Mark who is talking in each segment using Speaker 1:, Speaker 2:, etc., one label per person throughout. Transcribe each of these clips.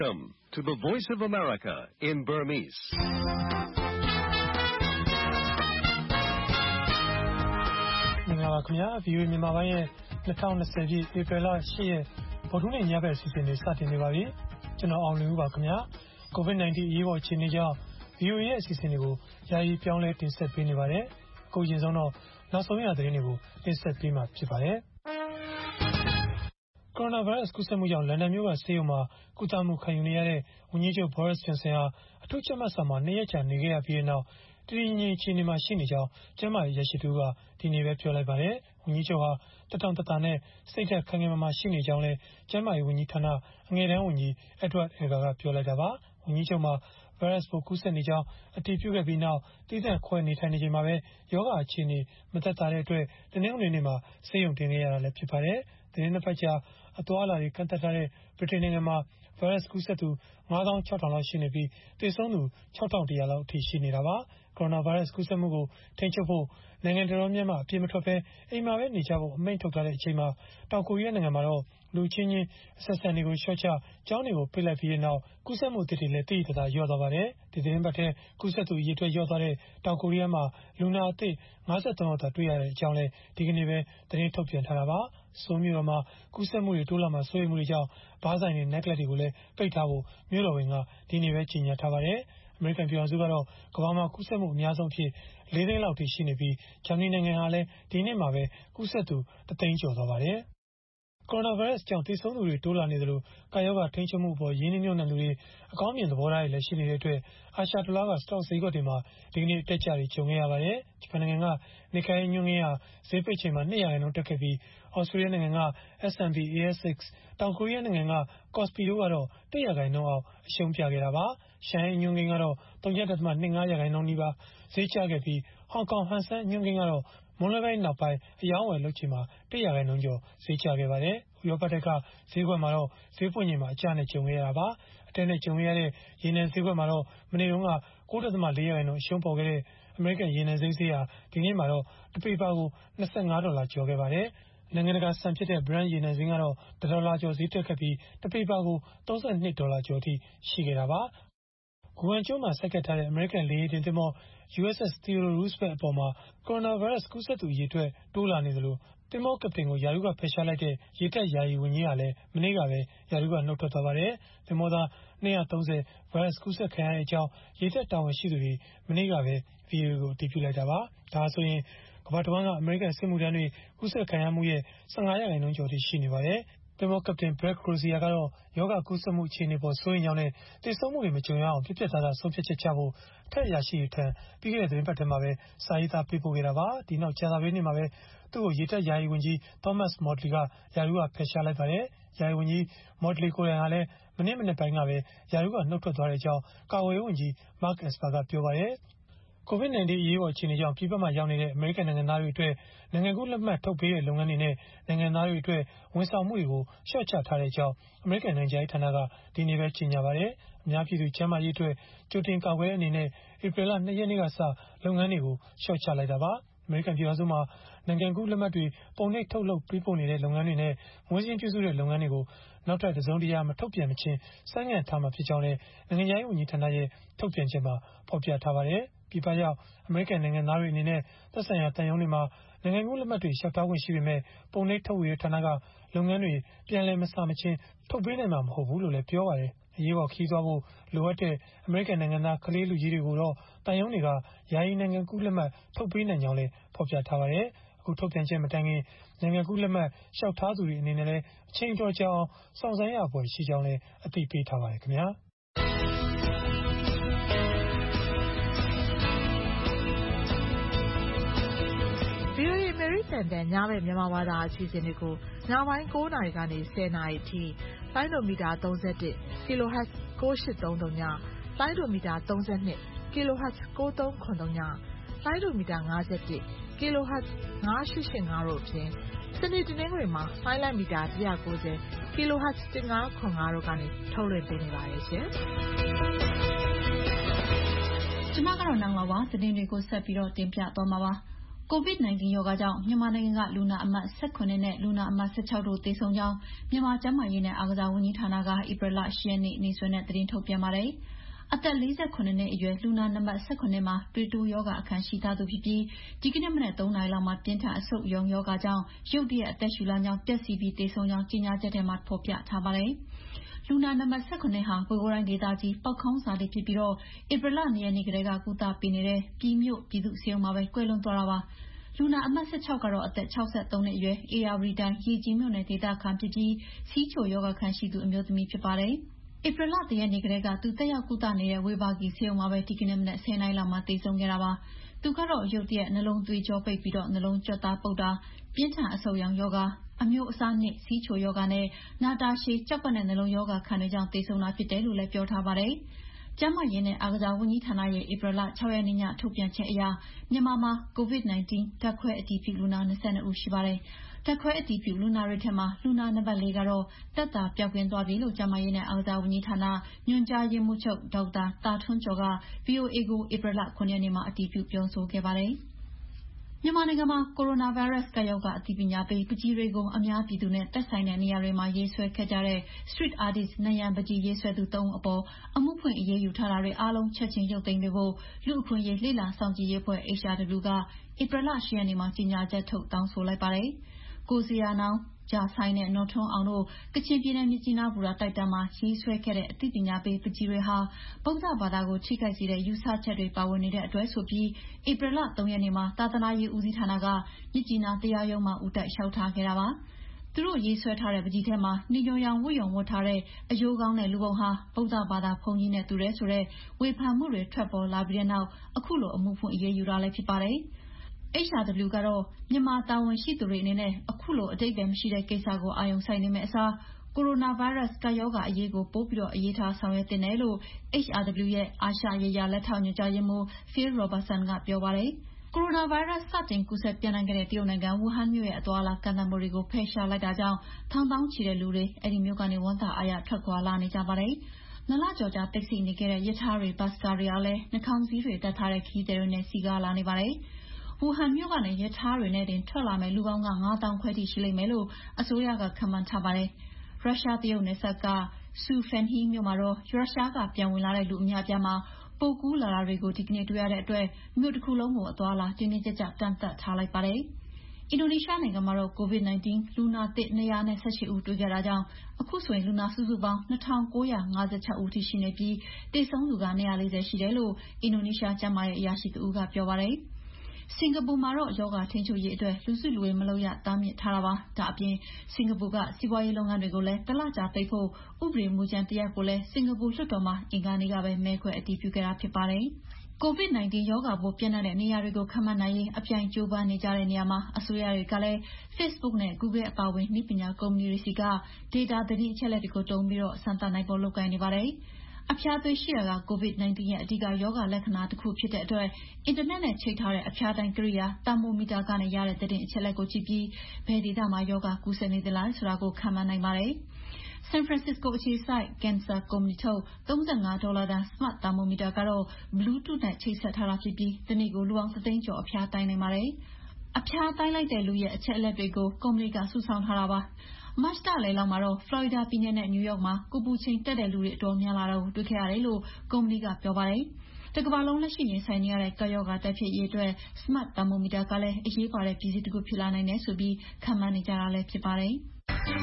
Speaker 1: Welcome to the Voice of America in Burmese.
Speaker 2: ။မင်္ဂလာပါခင်ဗျာ။ VOA မြန်မာပိုင်းရဲ့2020ပြည့်ဧပြီလ10ရက်ဗုဒ္ဓဟူးနေ့ညဘက်အစီအစဉ်တွေစတင်နေပါပြီ။ကျွန်တော်အောင်လွင်ဦးပါခင်ဗျာ။ COVID-19 အရေးပေါ်အခြေအနေကြောင့် VOA ရဲ့အစီအစဉ်တွေကိုယာယီပြောင်းလဲတင်ဆက်ပေးနေပါတယ်။အခုရင်ဆုံးတော့နောက်ဆုံးရသတင်းတွေကိုတင်ဆက်ပေးမှာဖြစ်ပါတယ်။ကိုရိုနာဗိုင်းရပ်စ်ကူးစက်မှုကြောင့်လန်ဒန်မြို့ကဆေးရုံမှာကုသမှုခံယူနေရတဲ့ဝန်ကြီးချုပ် Boris Johnson ဟာအထူးကြပ်မတ်ဆောင်မှာ2ရက်ကြာနေခဲ့ရပြီးနောက်တည်ငြိမ်အခြေအနေမှာရှိနေကြောင်းကျန်းမာရေးရရှိသူကဒီနေ့ပဲပြောလိုက်ပါတယ်။ဝန်ကြီးချုပ်ဟာတက်တောင့်တတနဲ့စိတ်ဓာတ်ခိုင်ခိုင်မာမာရှိနေကြောင်းလည်းကျန်းမာရေးဝန်ကြီးဌာနအငယ်တန်းဝန်ကြီး Edward Elgar ကပြောလိုက်တာပါ။ဝန်ကြီးချုပ်မှာဗိုင်းရပ်စ်ပိုးကူးစက်နေကြောင်းအတည်ပြုခဲ့ပြီးနောက်တည်တံ့ခွဲနေထိုင်နေချိန်မှာပဲယောဂအခြေအနေမသက်သာတဲ့အတွက်တနင်္ဂနွေနေ့မှာဆေးရုံတင်ခဲ့ရတာလည်းဖြစ်ပါတယ်။သတင်းနှစ်ပတ်ကြာအသွားအလာတွေကန့်သတ်ထားတဲ့ဗြိတိန်နိုင်ငံမှာဗိုင်းရပ်စ်ကူးစက်သူ96,000 လောက်ရှိနေပြီးသေဆုံးသူ6,100 လောက်အထိရှိနေတာပါ။ကိုရိုနာဗိုင်းရပ်စ်ကူးစက်မှုကိုထိန်းချုပ်ဖို့နိုင်ငံတော်တော်များများအပြည့်မထွက်ဘဲအိမ်မှာပဲနေကြဖို့အမိန့်ထုတ်ထားတဲ့အချိန်မှာတောင်ကိုရီးယားနိုင်ငံမှာတော့လူချင်းချင်းအဆက်အဆံတွေကိုလျှော့ချကျောင်းတွေကိုပိတ်လိုက်ပြီးတဲ့နောက်ကူးစက်မှုအသစ်တွေလည်းတိတိကျကျလျော့သွားပါတယ်။ဒီသတင်းပတ်ထဲကူးစက်သူအရေအတွက်လျော့သွားတဲ့တောင်ကိုရီးယားမှာလူနာအသစ်53ယောက်သာတွေ့ရတဲ့အကြောင်းလည်းဒီကနေ့ပဲသတင်းထုတ်ပြန်ထားတာပါ။ဆိုးမြို့တော်မှာကူးစက်မှုတွေတိုးလာမှာစိုးရိမ်မှုတွေကြောင့်ဘားဆိုင်တွေ necklace တွေကိုလည်းပိတ်ထားဖို့မြို့တော်ဝင်ကဒီနေ့ပဲကြေညာထားပါတယ်။အမေရိကန်ပြည်ထောင်စုကတော့ကမ္ဘာမှာကူးစက်မှုအများဆုံးဖြစ်4သိန်းလောက်ထိရှိနေပြီးဂျာမနီနိုင်ငံဟာလည်းဒီနေ့မှာပဲကူးစက်သူ1သိန်းကျော်သွားပါတယ်။ကိုရိုနာဗိုင်းရပ်စ်ကြောင့်သေဆုံးသူတွေတိုးလာနေသလိုကာရောဂါထိန်းချုပ်မှုအပေါ်ရင်းနှီးမြှုပ်နှံသူတွေအကောင်းမြင်သဘောထားတွေလည်းရှိနေတဲ့အတွက်အာရှတလွှားကစတော့ဈေးကွက်တွေမှာဒီကနေ့တက်ကြတွေကြုံခဲ့ရပါတယ်။ဂျပန်နိုင်ငံကနိခိုင်ညွှန်းကိန်းဟာဈေးပိတ်ချိန်မှာ200%တက်ခဲ့ပြီးဩစတြေးလျနိုင်ငံက S&P ASX တောင်ကိုရီးယားနိုင်ငံက Kospi တို့ကတော့100%အောက်အရှုံးပြခဲ့တာပါ။ရှန်ဟိုင်းညွှန်းကိန်းကတော့0.25%နီးပါးဈေးကျခဲ့ပြီးဟောင်ကောင်ဟန်ဆန်ညွှန်းကိန်းကတော့မွန်လွဲပိုင်းနောက်ပိုင်းအယောင်းဝယ်လုပ်ချိန်မှာ100%ကျော်ဈေးကျခဲ့ပါတယ်။ဥရောပတိုက်ကဈေးကွက်မှာတော့ဈေးပွင့်ချိန်မှာအကျနဲ့ကြုံခဲ့ရတာပါ။အတက်နဲ့ကြုံရတဲ့ရေနံဈေးကွက်မှာတော့မနေ့တုန်းက9.4%အရှုံးပေါ်ခဲ့တဲ့အမေရိကန်ရေနံစိမ်းဈေးဟာဒီနေ့မှာတော့တပေပါကို$25ကျော်ခဲ့ပါတယ်။နိုင်ငံတကာစံဖြစ်တဲ့ Brent ရေနံစိမ်းကတော့$1ကျော်ဈေးတက်ခဲ့ပြီးတပေပါကို$32ကျော်အထိရှိခဲ့တာပါ။ဂူဝမ်ကျွန်းမှာဆိုက်ကပ်ထားတဲ့အမေရိကန်လေယာဉ်တင်သင်္ဘော USS Theodore Roosevelt အပေါ်မှာကိုရိုနာဗိုင်းရပ်စ်ကူးစက်သူအရေအတွက်တိုးလာနေသလိုသင်္ဘောကပ္ပတိန်ကိုယာရုကဖယ်ရှားလိုက်တဲ့ရေတပ်ယာယီဝန်ကြီးဟာလည်းမနေ့ကပဲယာရုကနှုတ်ထွက်သွားပါတယ်။သင်္ဘောသား230ဗိုင်းရပ်စ်ကူးစက်ခံရတဲ့အကြောင်းရေတပ်တာဝန်ရှိသူတွေမနေ့ကပဲ VOA ကိုအတည်ပြုလိုက်တာပါ။ဒါဆိုရင်ကမ္ဘာတဝန်းကအမေရိကန်စစ်မှုထမ်းတွေကူးစက်ခံရမှုရဲ့15%ကျော်ထိရှိနေပါတယ်။သင်္ဘောကပ္ပတိန် Brett Crozier ကတော့ယောဂကူးစက်မှုအခြေအနေပေါ်စိုးရိမ်ကြောင်းနဲ့သေဆုံးမှုတွေမကြုံရအောင်ပြည့်ပြည့်သားသားဆုံးဖြတ်ချက်ချဖို့ထက်ရရှိထံပြီးခဲ့တဲ့သတင်းပတ်ထဲမှာပဲစာရေးသားပေးပို့ခဲ့တာပါ။ဒီနောက်ကြာသပတေးနေ့မှာပဲသူ့ကိုရေတပ်ယာယီဝန်ကြီး Thomas Modly ကယာရုကဖယ်ရှားလိုက်ပါတယ်။ယာယီဝန်ကြီး Modly ကိုယ်တိုင်ဟာလည်းမနေ့မနက်ပိုင်းကပဲယာရုကနှုတ်ထွက်သွားတဲ့အကြောင်းကာကွယ်ရေးဝန်ကြီး Mark Esper ကပြောပါတယ်။ COVID-19 အရေးပေါ်အခြေအနေကြောင့်ပြည်ပမှာရောက်နေတဲ့အမေရိကန်နိုင်ငံသားတွေအတွက်နိုင်ငံကူးလက်မှတ်ထုတ်ပေးတဲ့လုပ်ငန်းတွေနဲ့နိုင်ငံသားတွေအတွက်ဝန်ဆောင်မှုတွေကိုလျှော့ချထားတဲ့အကြောင်းအမေရိကန်နိုင်ငံခြားရေးဌာနကဒီနေ့ပဲကြေညာပါတယ်။အများပြည်သူကျန်းမာရေးအတွက်ကြိုတင်ကာကွယ်တဲ့အနေနဲ့ဧပြီလ2ရက်နေ့ကစလုပ်ငန်းတွေကိုလျှော့ချလိုက်တာပါ။အမေရိကန်ပြည်ထောင်စုမှာနိုင်ငံကူးလက်မှတ်တွေပုံနှိပ်ထုတ်လုပ်ပေးပို့နေတဲ့လုပ်ငန်းတွေနဲ့ငွေစည်းပြုစုတဲ့လုပ်ငန်းတွေကိုနောက်ထပ်တစုံတရာမထုတ်ပြန်မချင်းဆိုင်းငံ့ထားမှာဖြစ်ကြောင်းလည်းနိုင်ငံခြားရေးဝန်ကြီးဌာနရဲ့ထုတ်ပြန်ချက်မှာဖော်ပြထားပါတယ်။ပြည်ပရောက်အမေရိကန်နိုင်ငံသားတွေအနေနဲ့သက်ဆိုင်ရာတန်ယုံတွေမှာနိုင်ငံကူးလက်မှတ်တွေလျှောက်ထားခွင့်ရှိပေမဲ့ပုံနှိပ်ထုတ်ဝေတဲ့ဌာနကလုပ်ငန်းတွေပြန်လည်မစမချင်းထုတ်ပေးနိုင်မှာမဟုတ်ဘူးလို့လည်းပြောပါတယ်။အရေးပေါ်ခီးသွားဖို့လိုအပ်တဲ့အမေရိကန်နိုင်ငံသားကလေးလူကြီးတွေကိုတော့တန်ယုံတွေကယာယီနိုင်ငံကူးလက်မှတ်ထုတ်ပေးနိုင်ကြောင်းလည်းဖော်ပြထားပါတယ်။အခုထုတ်ပြန်ချက်မတိုင်ခင်နိုင်ငံကူးလက်မှတ်လျှောက်ထားသူတွေအနေနဲ့လည်းအချိန်တော်ကြာအောင်စောင့်ဆိုင်းရဖွယ်ရှိကြောင်းလည်းအသိပေးထားပါတယ်ခင်ဗျာ။
Speaker 3: VOA အမေရိကန်တန်ညဘက်မြန်မာဘာသာအစီအစဉ်တွေကိုညပိုင်း9နာရီကနေ10နာရီအထိလိုင်းဒိုမီတာ31 kHz 9833ညလိုင်းဒိုမီတာ32 kHz 9393ညလိုင်းဒိုမီတာ51 kHz 9885တို့အပြင်စနေတနင်္ဂနွေမှာလိုင်းမီတာ190 kHz 1505တို့ကနေထုတ်လွှင့်ပေးနေပါတယ်ရှင်
Speaker 4: ။ကျွန်မကတော့နောင်လာပါသတင်းတွေကိုဆက်ပြီးတော့တင်ပြသွားမှာပါ။ COVID-19 ရောဂါကြောင့်မြန်မာနိုင်ငံကလူနာအမှတ်18နဲ့လူနာအမှတ်16တို့သေဆုံးကြောင်းမြန်မာကျန်းမာရေးနဲ့အားကစားဝန်ကြီးဌာနကဧပြီလ10ရက်နေ့နေ့စွဲနဲ့သတင်းထုတ်ပြန်ပါတယ်။အသက်48နှစ်အရွယ်လူနာနံပါတ်18မှာသွေးတိုးရောဂါအခန်းရှိထားသူဖြစ်ပြီးဒီကနေ့မနက်3နာရီလောက်မှာပြင်းထန်အဆုတ်ရောင်ရောဂါကြောင့်ရုတ်တရက်အသက်ရှူလမ်းကြောင်းပျက်စီးပြီးသေဆုံးကြောင်းကြေညာချက်ထဲမှာဖော်ပြထားပါတယ်။လူနာနံပါတ်18ဟာပဲခူးတိုင်းဒေသကြီးပောက်ခေါင်းစာလေးဖြစ်ပြီးဧပြီလ2ရက်နေ့ကတည်းကကုသပေးနေတဲ့ပြည်မြို့ပြည်သူ့ဆေးရုံမှာပဲကွယ်လွန်သွားတာပါ။လူနာအမှတ်16ကတော့အသက်63နှစ်အရွယ်အေယာဝတီတိုင်းရေကြီးမြို့နယ်ဒေသခံဖြစ်ပြီးစီးချိုရောဂါခံရှိသူအမျိုးသမီးဖြစ်ပါတယ်။ဧပြီလ3ရက်နေ့ကတည်းကသူတက်ရောက်ကုသနေတဲ့ဝေဘာဂီဆေးရုံမှာပဲဒီကနေ့မနက်10:00 နာရီလောက်မှာသေဆုံးခဲ့တာပါ။သူကတော့ရုတ်တရက်နှလုံးသွေးကြောပိတ်ပြီးနှလုံးကြွက်သားပုတ်တာပြင်းထန်အဆုတ်ရောင်ရောဂါအမျိုးအစားနှစ်စီးချိုရောဂါနဲ့နာတာရှည်ကြောက်ပတ်တဲ့နှလုံးရောဂါခံတွေကြောင့်သေဆုံးတာဖြစ်တယ်လို့လည်းပြောထားပါတယ်။ကျန်းမာရေးနဲ့အားကစားဝန်ကြီးဌာနရဲ့ဧပြီလ6ရက်နေ့ညထုတ်ပြန်ချက်အရမြန်မာမှာ COVID-19 ဓာတ်ခွဲအတည်ပြုလူနာ22ဦးရှိပါတယ်။ဓာတ်ခွဲအတည်ပြုလူနာတွေထဲမှာလူနာနံပါတ်4ကတော့သက်သာပျောက်ကင်းသွားပြီလို့ကျန်းမာရေးနဲ့အားကစားဝန်ကြီးဌာနညွှန်ကြားရေးမှူးချုပ်ဒေါက်တာတာထွန်းကျော်က VOA ကိုဧပြီလ9ရက်နေ့မှာအတည်ပြုပြောဆိုခဲ့ပါတယ်။မြန်မာနိုင်ငံမှာကိုရိုနာဗိုင်းရပ်စ်ကပ်ရောဂါအသိပညာပေးပန်းချီတွေကိုအများပြည်သူနဲ့သက်ဆိုင်တဲ့နေရာတွေမှာရေးဆွဲခဲ့ကြတဲ့ Street Artist နံရံပန်းချီရေးဆွဲသူ3ဦးအပေါ်အမှုဖွင့်အရေးယူထားတာတွေအားလုံးချက်ချင်းရုပ်သိမ်းပေးဖို့လူ့အခွင့်အရေးလေ့လာစောင့်ကြည့်ရေးအဖွဲ့ HRW ကဧပြီလ10ရက်နေ့မှာကြေညာချက်ထုတ်တောင်းဆိုလိုက်ပါတယ်။ကိုဇေယျာနောင်ဂျာဆိုင်နဲ့နော်ထွန်းအောင်တို့ကချင်ပြည်နယ်မြစ်ကြီးနားဘူတာတိုက်တန်းမှာရေးဆွဲခဲ့တဲ့အသိပညာပေးပန်းချီတွေဟာဗုဒ္ဓဘာသာကိုထိခိုက်စေတဲ့ယူဆချက်တွေပါဝင်နေတဲ့အတွက်ဆိုပြီးဧပြီလ3ရက်နေ့မှာသာသနာရေးဦးစီးဌာနကမြစ်ကြီးနားတရားရုံးမှာဦးတိုက်လျှောက်ထားခဲ့တာပါ။သူတို့ရေးဆွဲထားတဲ့ပန်းချီထဲမှာနေညွန်ရောင်ဝတ်ရုံဝတ်ထားတဲ့အယိုးကောင်းတဲ့လူပုံဟာဗုဒ္ဓဘာသာဘုန်းကြီးနဲ့တူတယ်ဆိုတဲ့ဝေဖန်မှုတွေထွက်ပေါ်လာပြီးတဲ့နောက်အခုလိုအမှုဖွင့်အရေးယူတာလည်းဖြစ်ပါတယ်။ HRW ကတော့မြန်မာတာဝန်ရှိသူတွေအနေနဲ့အခုလိုအတိတ်ပဲမရှိတဲ့ကိစ္စကိုအာရုံစိုက်နေမယ့်အစားကိုရိုနာဗိုင်းရပ်စ်ကပ်ရောဂါအရေးကိုပိုပြီးအရေးထားဆောင်ရွက်သင့်တယ်လို့ HRW ရဲ့အာရှရေးရာလက်ထောက်ညွှန်ကြားရေးမှူး Phil Robertson ကပြောပါတယ်။ကိုရိုနာဗိုင်းရပ်စ်စတင်ကူးစက်ပြန့်နှံ့ခဲ့တဲ့တရုတ်နိုင်ငံဝူဟန်မြို့ရဲ့အသွားအလာကန့်သတ်မှုတွေကိုဖယ်ရှားလိုက်တာကြောင့်ထောင်သောင်းချီတဲ့လူတွေအဲဒီမြို့ကနေဝမ်းသာအားရထွက်ခွာလာနေကြပါတယ်။နလကျော်ကြာတိတ်ဆိတ်နေခဲ့တဲ့ရထားတွေဘတ်စ်ကားတွေကလည်းနှာခေါင်းစည်းတွေတပ်ထားတဲ့ခရီးသည်တွေနဲ့စီးကားလာနေပါတယ်။ဝူဟန်မြို့ကနေရထားတွေနဲ့တင်ထွက်လာမယ့်လူပေါင်း9,000 ခွဲထိရှိလိမ့်မယ်လို့အစိုးရကခန့်မှန်းထားပါတယ်။ရုရှားတရုတ်နယ်စပ်ကဆူဖန်ဟီမြို့မှာတော့ရုရှားကပြန်ဝင်လာတဲ့လူအများအပြားမှာပိုကူးလာတာတွေကိုဒီကနေ့တွေ့ရတဲ့အတွက်မြို့တစ်ခုလုံးကိုအသွားအလာတင်းတင်းကြပ်ကြပ်ကန့်သတ်ထားလိုက်ပါတယ်။အင်ဒိုနီးရှားနိုင်ငံမှာတော့ COVID-19 လူနာသစ်218ဦးတွေ့ခဲ့တာကြောင့်အခုဆိုရင်လူနာစုစုပေါင်း2,956ဦးထိရှိနေပြီးသေဆုံးသူ240ရှိတယ်လို့အင်ဒိုနီးရှားကျန်းမာရေးအရာရှိတဦးကပြောပါတယ်။စင်ကာပူမှာတော့ရောဂါထိန်းချုပ်ရေးအတွက်လူစုလူဝေးမလုပ်ရတားမြစ်ထားတာပါ။ဒါအပြင်စင်ကာပူကစီးပွားရေးလုပ်ငန်းတွေကိုလည်းတစ်လကြာပိတ်ဖို့ဥပဒေမူကြမ်းတစ်ရပ်ကိုလည်းစင်ကာပူလွှတ်တော်မှာအင်္ဂါနေ့ကပဲမဲခွဲအတည်ပြုခဲ့တာဖြစ်ပါတယ်။ COVID-19 ရောဂါပိုးပြန့်နှံ့တဲ့နေရာတွေကိုခန့်မှန်းနိုင်ရေးအပြိုင်ကြိုးပမ်းနေကြတဲ့နေရာမှာအစိုးရတွေကလည်း Facebook နဲ့ Google အပါအဝင်နည်းပညာကုမ္ပဏီတွေဆီက data သတင်းအချက်အလက်တွေကိုတုံးပြီးစမ်းသပ်နိုင်ဖို့လုပ်ကိုင်နေပါတယ်။အဖျားသွေးရှိတာက COVID-19 ရဲ့အဓိကရောဂါလက္ခဏာတစ်ခုဖြစ်တဲ့အတွက်အင်တာနက်နဲ့ချိတ်ထားတဲ့အဖျားတိုင်းကိရိယာတာမိုမီတာကနေရတဲ့သတင်းအချက်အလက်ကိုကြည့်ပြီးဘယ်ဒေသမှာရောဂါကူးစက်နေသလဲဆိုတာကိုခန့်မှန်းနိုင်ပါတယ်။ San Francisco အခြေစိုက် Kensar ကုမ္ပဏီထုတ်$35တန် Smart Thermometer ကတော့ Bluetooth နဲ့ချိတ်ဆက်ထားတာဖြစ်ပြီးတနေ့ကိုလူပေါင်း1သိန်းကျော်အဖျားတိုင်းနိုင်ပါတယ်။အဖျားတိုင်းလိုက်တဲ့လူရဲ့အချက်အလက်တွေကိုကုမ္ပဏီကစုဆောင်းထားတာပါ။မတ်လလယ်လောက်မှာတော့ဖလော်ရီဒါပြည်နယ်နဲ့နယူးယောက်မှာကိုယ်ပူချိန်တက်တဲ့လူတွေအတော်များလာတာကိုတွေ့ခဲ့ရတယ်လို့ကုမ္ပဏီကပြောပါတယ်။တစ်ကမ္ဘာလုံးလက်ရှိရင်ဆိုင်နေရတဲ့ကပ်ရောဂါတိုက်ဖျက်ရေးအတွက် Smart Thermometer ကလည်းအရေးပါတဲ့ပစ္စည်းတစ်ခုဖြစ်လာနိုင်တယ်ဆိုပြီးခန့်မှန်းနေကြတာလည်းဖြစ်ပါတယ်။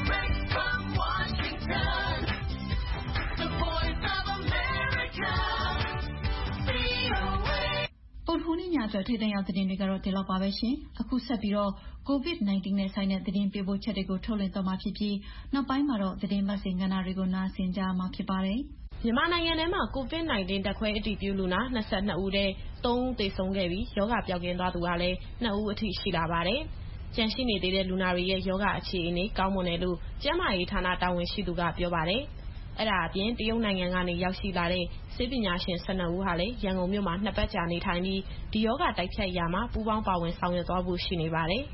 Speaker 4: ဗုဒ္ဓဟူးနေ့ညအတွက်ထိပ်တန်းရောက်သတင်းတွေကတော့ဒီလောက်ပါပဲရှင်။အခုဆက်ပြီးတော့ COVID-19 နဲ့ဆိုင်တဲ့သတင်းပေးပို့ချက်တွေကိုထုတ်လွှင့်သွားမှာဖြစ်ပြီးနောက်ပိုင်းမှာတော့သတင်းပတ်စဉ်ကဏ္ဍတွေကိုနားဆင်ကြရမှာဖြစ်ပါတယ်
Speaker 5: ။မြန်မာနိုင်ငံထဲမှာ COVID-19 ဓာတ်ခွဲအတည်ပြုလူနာ22ဦးထဲ3ဦးသေဆုံးခဲ့ပြီးရောဂါပျောက်ကင်းသွားသူကလည်း2ဦးအထိရှိလာပါတယ်။ကျန်ရှိနေသေးတဲ့လူနာတွေရဲ့ရောဂါအခြေအနေကောင်းမွန်တယ်လို့ကျန်းမာရေးဌာနတာဝန်ရှိသူကပြောပါတယ်။အဲ့ဒါအပြင်တရုတ်နိုင်ငံကနေရောက်ရှိလာတဲ့ဆေးပညာရှင်12ဦးဟာလည်းရန်ကုန်မြို့မှာ2ပတ်ကြာနေထိုင်ပြီးဒီရောဂါတိုက်ဖျက်ရာမှာပူးပေါင်းပါဝင်ဆောင်ရွက်သွားဖို့ရှိနေပါတယ်။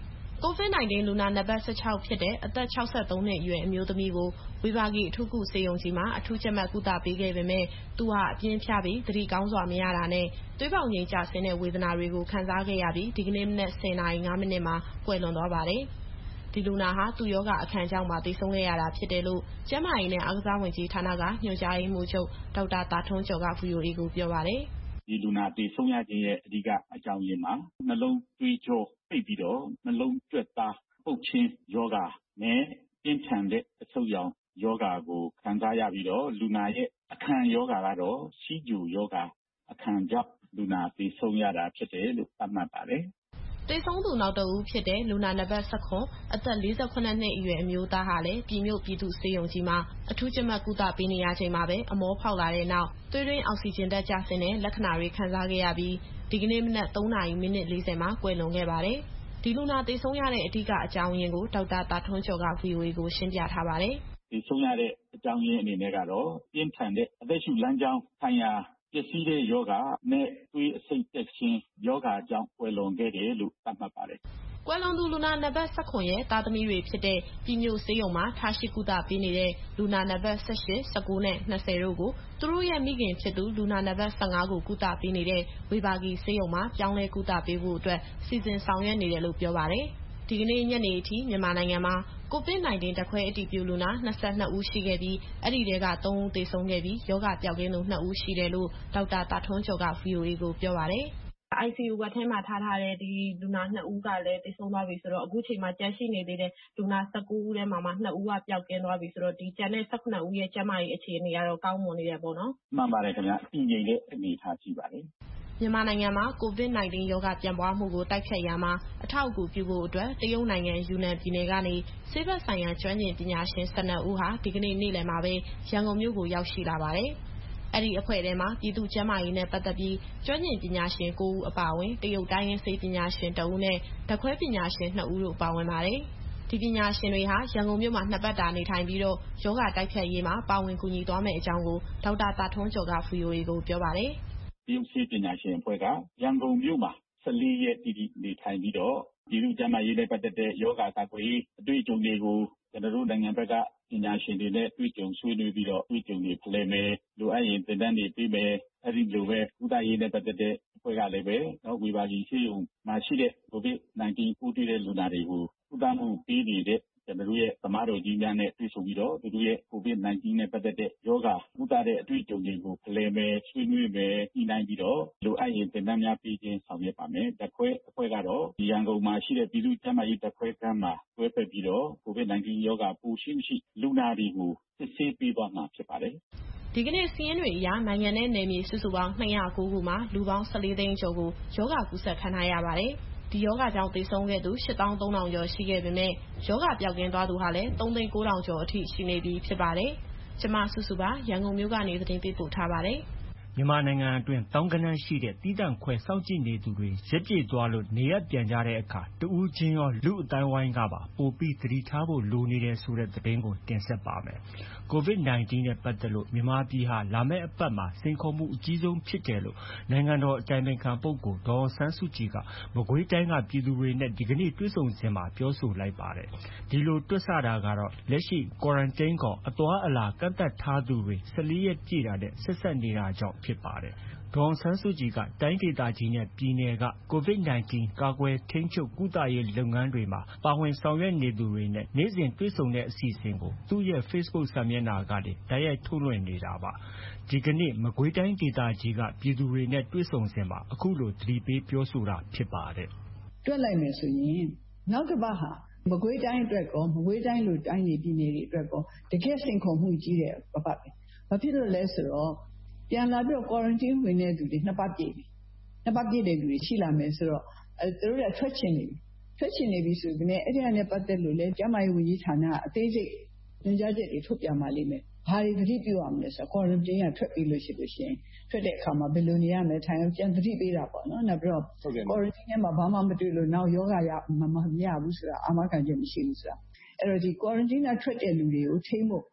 Speaker 5: COVID-19 လူနာနံပါတ် 16 ဖြစ်တဲ့အသက် 63 နှစ်အရွယ်အမျိုးသမီးကိုဝေဘာဂီအထူးကုဆေးရုံကြီးမှာအထူးကြပ်မတ်ကုသပေးခဲ့ပေမဲ့သူဟာအပြင်းဖျားပြီးသတိကောင်းစွာမရတာနဲ့သွေးပေါင်ငိမ်ကျဆင်းတဲ့ဝေဒနာတွေကိုခံစားခဲ့ရပြီးဒီကနေ့မနက် 10:05 မှာကွယ်လွန်သွားပါတယ်။ ဒီလူနာဟာသူ့ရောဂါအခံကြောင့်ပါသေဆုံးခဲ့ရတာဖြစ်တယ်လို့ကျန်းမာရေးနဲ့အားကစားဝန်ကြီးဌာနကညွှန်ကြားရေးမှူးချုပ်ဒေါက်တာသာထွန်းကျော်က VOA ကိုပြောပါတယ်
Speaker 6: ။ဒီလူနာသေဆုံးရခြင်းရဲ့အဓိကအကြောင်းရင်းမှာနှလုံးသွေးကြောပိတ်ပြီးတော့နှလုံးကြွက်သားပုတ်ခြင်းယောဂနဲ့ပြင်းထန်တဲ့အဆုတ်ရောင်ယောဂကိုခံစားရပြီးတော့လူနာရဲ့အခန့်ယောဂကတော့ဆီးချိုယောဂအခန့်ကြောင့်လူနာသေဆုံးရတာဖြစ်တယ်လို့သတ်မှတ်ပါတယ်
Speaker 5: ။သေဆုံးသူနောက်တစ်ဦးဖြစ်တဲ့လူနာနံပါတ် 19အသက် 48 နှစ်အရွယ်အမျိုးသားဟာလည်းပြည်မြို့ပြည်သူ့ဆေးရုံကြီးမှာအထူးကြပ်မတ်ကုသပေးနေရချိန်မှာပဲအမောဖောက်လာတဲ့နောက်သွေးတွင်းအောက်ဆီဂျင်ဓာတ်ကျဆင်းတဲ့လက္ခဏာတွေခံစားခဲ့ရပြီးဒီကနေ့မနက် 3:40 မိနစ်မှာကွယ်လွန်ခဲ့ပါတယ်။ဒီလူနာသေဆုံးရတဲ့အဓိကအကြောင်းရင်းကိုဒေါက်တာသာထွန်းကျော်က VOA ကိုရှင်းပြထားပါတယ်
Speaker 6: ။သေဆုံးရတဲ့အကြောင်းရင်းအနေနဲ့ကတော့ပြင်းထန်တဲ့အသက်ရှူလမ်းကြောင်းဆိုင်ရာပျက်စီးတဲ့ယောဂနဲ့သွေးအဆိပ်တက်ခြင်းယောဂကြောင့်ကွယ်လွန်ခဲ့တယ်လို့သတ်မှတ်ပါတယ်
Speaker 5: ။ကွယ်လွန်သူလူနာနံပါတ် 19ရဲ့သားသမီးတွေဖြစ်တဲ့ပြည်မြို့ဆေးရုံမှာထားရှိကုသပေးနေတဲ့လူနာနံပါတ် 18, 19နဲ့ 20တို့ကိုသူတို့ရဲ့မိခင်ဖြစ်သူလူနာနံပါတ် 15ကိုကုသပေးနေတဲ့ဝေဘာဂီဆေးရုံမှာပြောင်းလဲကုသပေးဖို့အတွက်စီစဉ်ဆောင်ရွက်နေတယ်လို့ပြောပါတယ်။ဒီကနေ့ညနေအထိမြန်မာနိုင်ငံမှာCOVID-19 ဓာတ်ခွဲအတည်ပြုလူနာ22ဦးရှိခဲ့ပြီးအဲ့ဒီထဲက3ဦးသေဆုံးခဲ့ပြီးရောဂါပျောက်ကင်းသူ2ဦးရှိတယ်လို့ဒေါက်တာသာထွန်းကျော်က VOA ကိုပြောပါတယ်။ ICU ဝက်ထဲမှာထားတဲ့ဒီလူနာ2ဦးကလည်းသေဆုံးသွားပြီဆိုတော့အခုချိန်မှာကျန်ရှိနေသေးတဲ့လူနာ19ဦးထဲမှာ2ဦးကပျောက်ကင်းသွားပြီဆိုတော့ဒီကျန်တဲ့18ဦးရဲ့ကျန်းမာရေးအခြေအနေကတော့ကောင်းမွန်နေတယ်ပေါ့နော်
Speaker 6: ။မှန်ပါတယ်ခင်ဗျ။တည်ငြိမ်တဲ့အနေအထားရှိပါတယ်
Speaker 5: မြန်မာနိုင်ငံမှာ COVID-19 ရောဂါပြန့်ပွားမှုကိုတိုက်ဖျက်ရာမှာအထောက်အကူပြုဖို့အတွက်တရုတ်နိုင်ငံယူနန်ပြည်နယ်ကနေဆေးဘက်ဆိုင်ရာကျွမ်းကျင်ပညာရှင်12ဦးဟာဒီကနေ့နေ့လယ်မှာပဲရန်ကုန်မြို့ကိုရောက်ရှိလာပါတယ်။အဲ့ဒီအဖွဲ့ထဲမှာပြည်သူ့ကျန်းမာရေးနဲ့ပတ်သက်ပြီးကျွမ်းကျင်ပညာရှင်9ဦးအပါအဝင်တရုတ်တိုင်းရင်းဆေးပညာရှင်1ဦးနဲ့ဓာတ်ခွဲပညာရှင်2ဦးတို့ပါဝင်ပါတယ်။ဒီပညာရှင်တွေဟာရန်ကုန်မြို့မှာ2ပတ်တာနေထိုင်ပြီးတော့ရောဂါတိုက်ဖျက်ရေးမှာပါဝင်ကူညီသွားမယ့်အကြောင်းကိုဒေါက်တာသာထွန်းကျော်က VOA ကိုပြောပါတယ်။
Speaker 6: တရုတ်ဆေးပညာရှင်အဖွဲ့ကရန်ကုန်မြို့မှာ14ရက်တည်နေထိုင်ပြီးတော့ပြည်သူ့ကျန်းမာရေးနဲ့ပတ်သက်တဲ့ယောဂကာကွယ်ရေးအတွေ့အကြုံတွေကိုကျွန်တော်တို့နိုင်ငံဘက်ကပညာရှင်တွေနဲ့တွေ့ကြုံဆွေးနွေးပြီးတော့တွေ့ကြုံတွေဖလှယ်မယ်လိုအပ်ရင်သင်တန်းတွေပေးမယ်အဲ့ဒီလိုပဲကုသရေးနဲ့ပတ်သက်တဲ့အဖွဲ့ကလည်းပဲဝေဘာဂီဆေးရုံမှာရှိတဲ့ COVID-19 ပိုးတွေ့တဲ့လူနာတွေကိုကုသမှုပေးနေတဲ့ကျွန်တော်တို့ရဲ့သမားတော်ကြီးများနဲ့တွေ့ဆုံပြီးတော့သူတို့ရဲ့ COVID-19 နဲ့ပတ်သက်တဲ့ယောဂကုသတဲ့အတွေ့အကြုံတွေကိုဖလှယ်မယ်ဆွေးနွေးမယ်ညှိနှိုင်းပြီးတော့လိုအပ်ရင်သင်တန်းများပေးခြင်းဆောင်ရွက်ပါမယ်။ဓာတ်ခွဲအဖွဲ့ကတော့ဒီရန်ကုန်မှာရှိတဲ့ပြည်သူ့ကျန်းမာရေးဓာတ်ခွဲခန်းမှာတွဲဖက်ပြီးတော့ COVID-19 ယောဂပိုးရှိမရှိလူနာတွေကိုစစ်ဆေးပေးသွားမှာဖြစ်ပါတယ်
Speaker 5: ။ဒီကနေ့စီးရင်တွေအရနိုင်ငံနဲ့နယ်မြေစုစုပေါင်း209ခုမှာလူပေါင်း14သိန်းကျော်ကိုယောဂကူးစက်ခံထားရပါတယ်။ဒီယောဂကြောင့်သေဆုံးခဲ့သူ83,000ကျော်ရှိခဲ့ပေမဲ့ယောဂပျောက်ကင်းသွားသူဟာလည်း3,900,000ကျော်အထိရှိနေပြီဖြစ်ပါတယ်။ကျမစုစုပါရန်ကုန်မြို့ကနေသတင်းပေးပို့ထားပါတယ်။
Speaker 7: မြန်မာနိုင်ငံအတွင်းသောင်းဂဏန်းရှိတဲ့သီးသန့်ခွဲစောင့်ကြည့်နေသူတွေရက်ပြည့်သွားလို့နေရပ်ပြန်ကြတဲ့အခါတဦးချင်းရောလူအတိုင်းဝိုင်းကပါပိုပြီးသတိထားဖို့လိုနေတယ်ဆိုတဲ့သတင်းကိုတင်ဆက်ပါမယ်။ COVID-19 နဲ့ပတ်သက်လို့မြန်မာပြည်ဟာလာမယ့်အပတ်မှာစိန်ခေါ်မှုအကြီးဆုံးဖြစ်တယ်လို့နိုင်ငံတော်အတိုင်ပင်ခံပုဂ္ဂိုလ်ဒေါ်အောင်ဆန်းစုကြည်ကမကွေးတိုင်းကပြည်သူတွေနဲ့ဒီကနေ့တွေ့ဆုံစဉ်မှာပြောဆိုလိုက်ပါတယ်။ဒီလိုတွက်ဆတာကတော့လက်ရှိ Quarantine ခေါ်အသွားအလာကန့်သတ်ထားသူတွေ14ရက်ပြည့်တာနဲ့ဆက်စပ်နေတာကြောင့်ဖြစ်ပါတယ်။ဒေါ်အောင်ဆန်းစုကြည်ကတိုင်းဒေသကြီးနဲ့ပြည်နယ်က COVID-19 ကာကွယ်ထိန်းချုပ်ကုသရေးလုပ်ငန်းတွေမှာပါဝင်ဆောင်ရွက်နေသူတွေနဲ့နေ့စဉ်တွေ့ဆုံတဲ့အစီအစဉ်ကိုသူ့ရဲ့ Facebook စာမျက်နှာကနေတိုက်ရိုက်ထုတ်လွှင့်နေတာပါ။ဒီကနေ့မကွေးတိုင်းဒေသကြီးကပြည်သူတွေနဲ့တွေ့ဆုံစဉ်မှာအခုလိုသတိပေးပြောဆိုတာဖြစ်ပါတယ်
Speaker 8: ။တွက်လိုက်မယ်ဆိုရင်နောက်တစ်ပတ်ဟာမကွေးတိုင်းအတွက်ကောမကွေးတိုင်းလိုတိုင်းပြည်နယ်တွေအတွက်ကောတကယ်စိန်ခေါ်မှုကြီးတဲ့ပတ်ပဲ။ဘာဖြစ်လို့လဲဆိုတော့ပြန်လာပြီးတော့ quarantine ဝင်တဲ့သူတွေ2ပတ်ပြည့်ပြီ။2ပတ်ပြည့်တဲ့လူတွေရှိလာမယ်ဆိုတော့သူတို့ကထွက်ချင်နေပြီ။ထွက်ချင်နေပြီဆိုရင်အဲ့ဒီအနေနဲ့ပတ်သက်လို့လဲကျန်းမာရေးဝန်ကြီးဌာနအသေးစိတ်ညွှန်ကြားချက်တွေထုတ်ပြန်ပါလိမ့်မယ်။ဘာတွေသတိပြုရမလဲဆိုတော့ quarantine ကထွက်ပြီးလို့ရှိရင်ထွက်တဲ့အခါမှာဘယ်လိုနေရမလဲထိုင်အောင်ပြန်သတိပေးတာပေါ့နော်။နောက်ပြီးတော့ quarantine ထဲမှာဘာမှမတွေ့လို့နောက်ယောဂမရဘူးဆိုတာအာမခံချက်မရှိဘူးဆိုတာ။အဲ့တော့ဒီ quarantine ကထွက်တဲ့လူတွေကိုထိန်းဖို့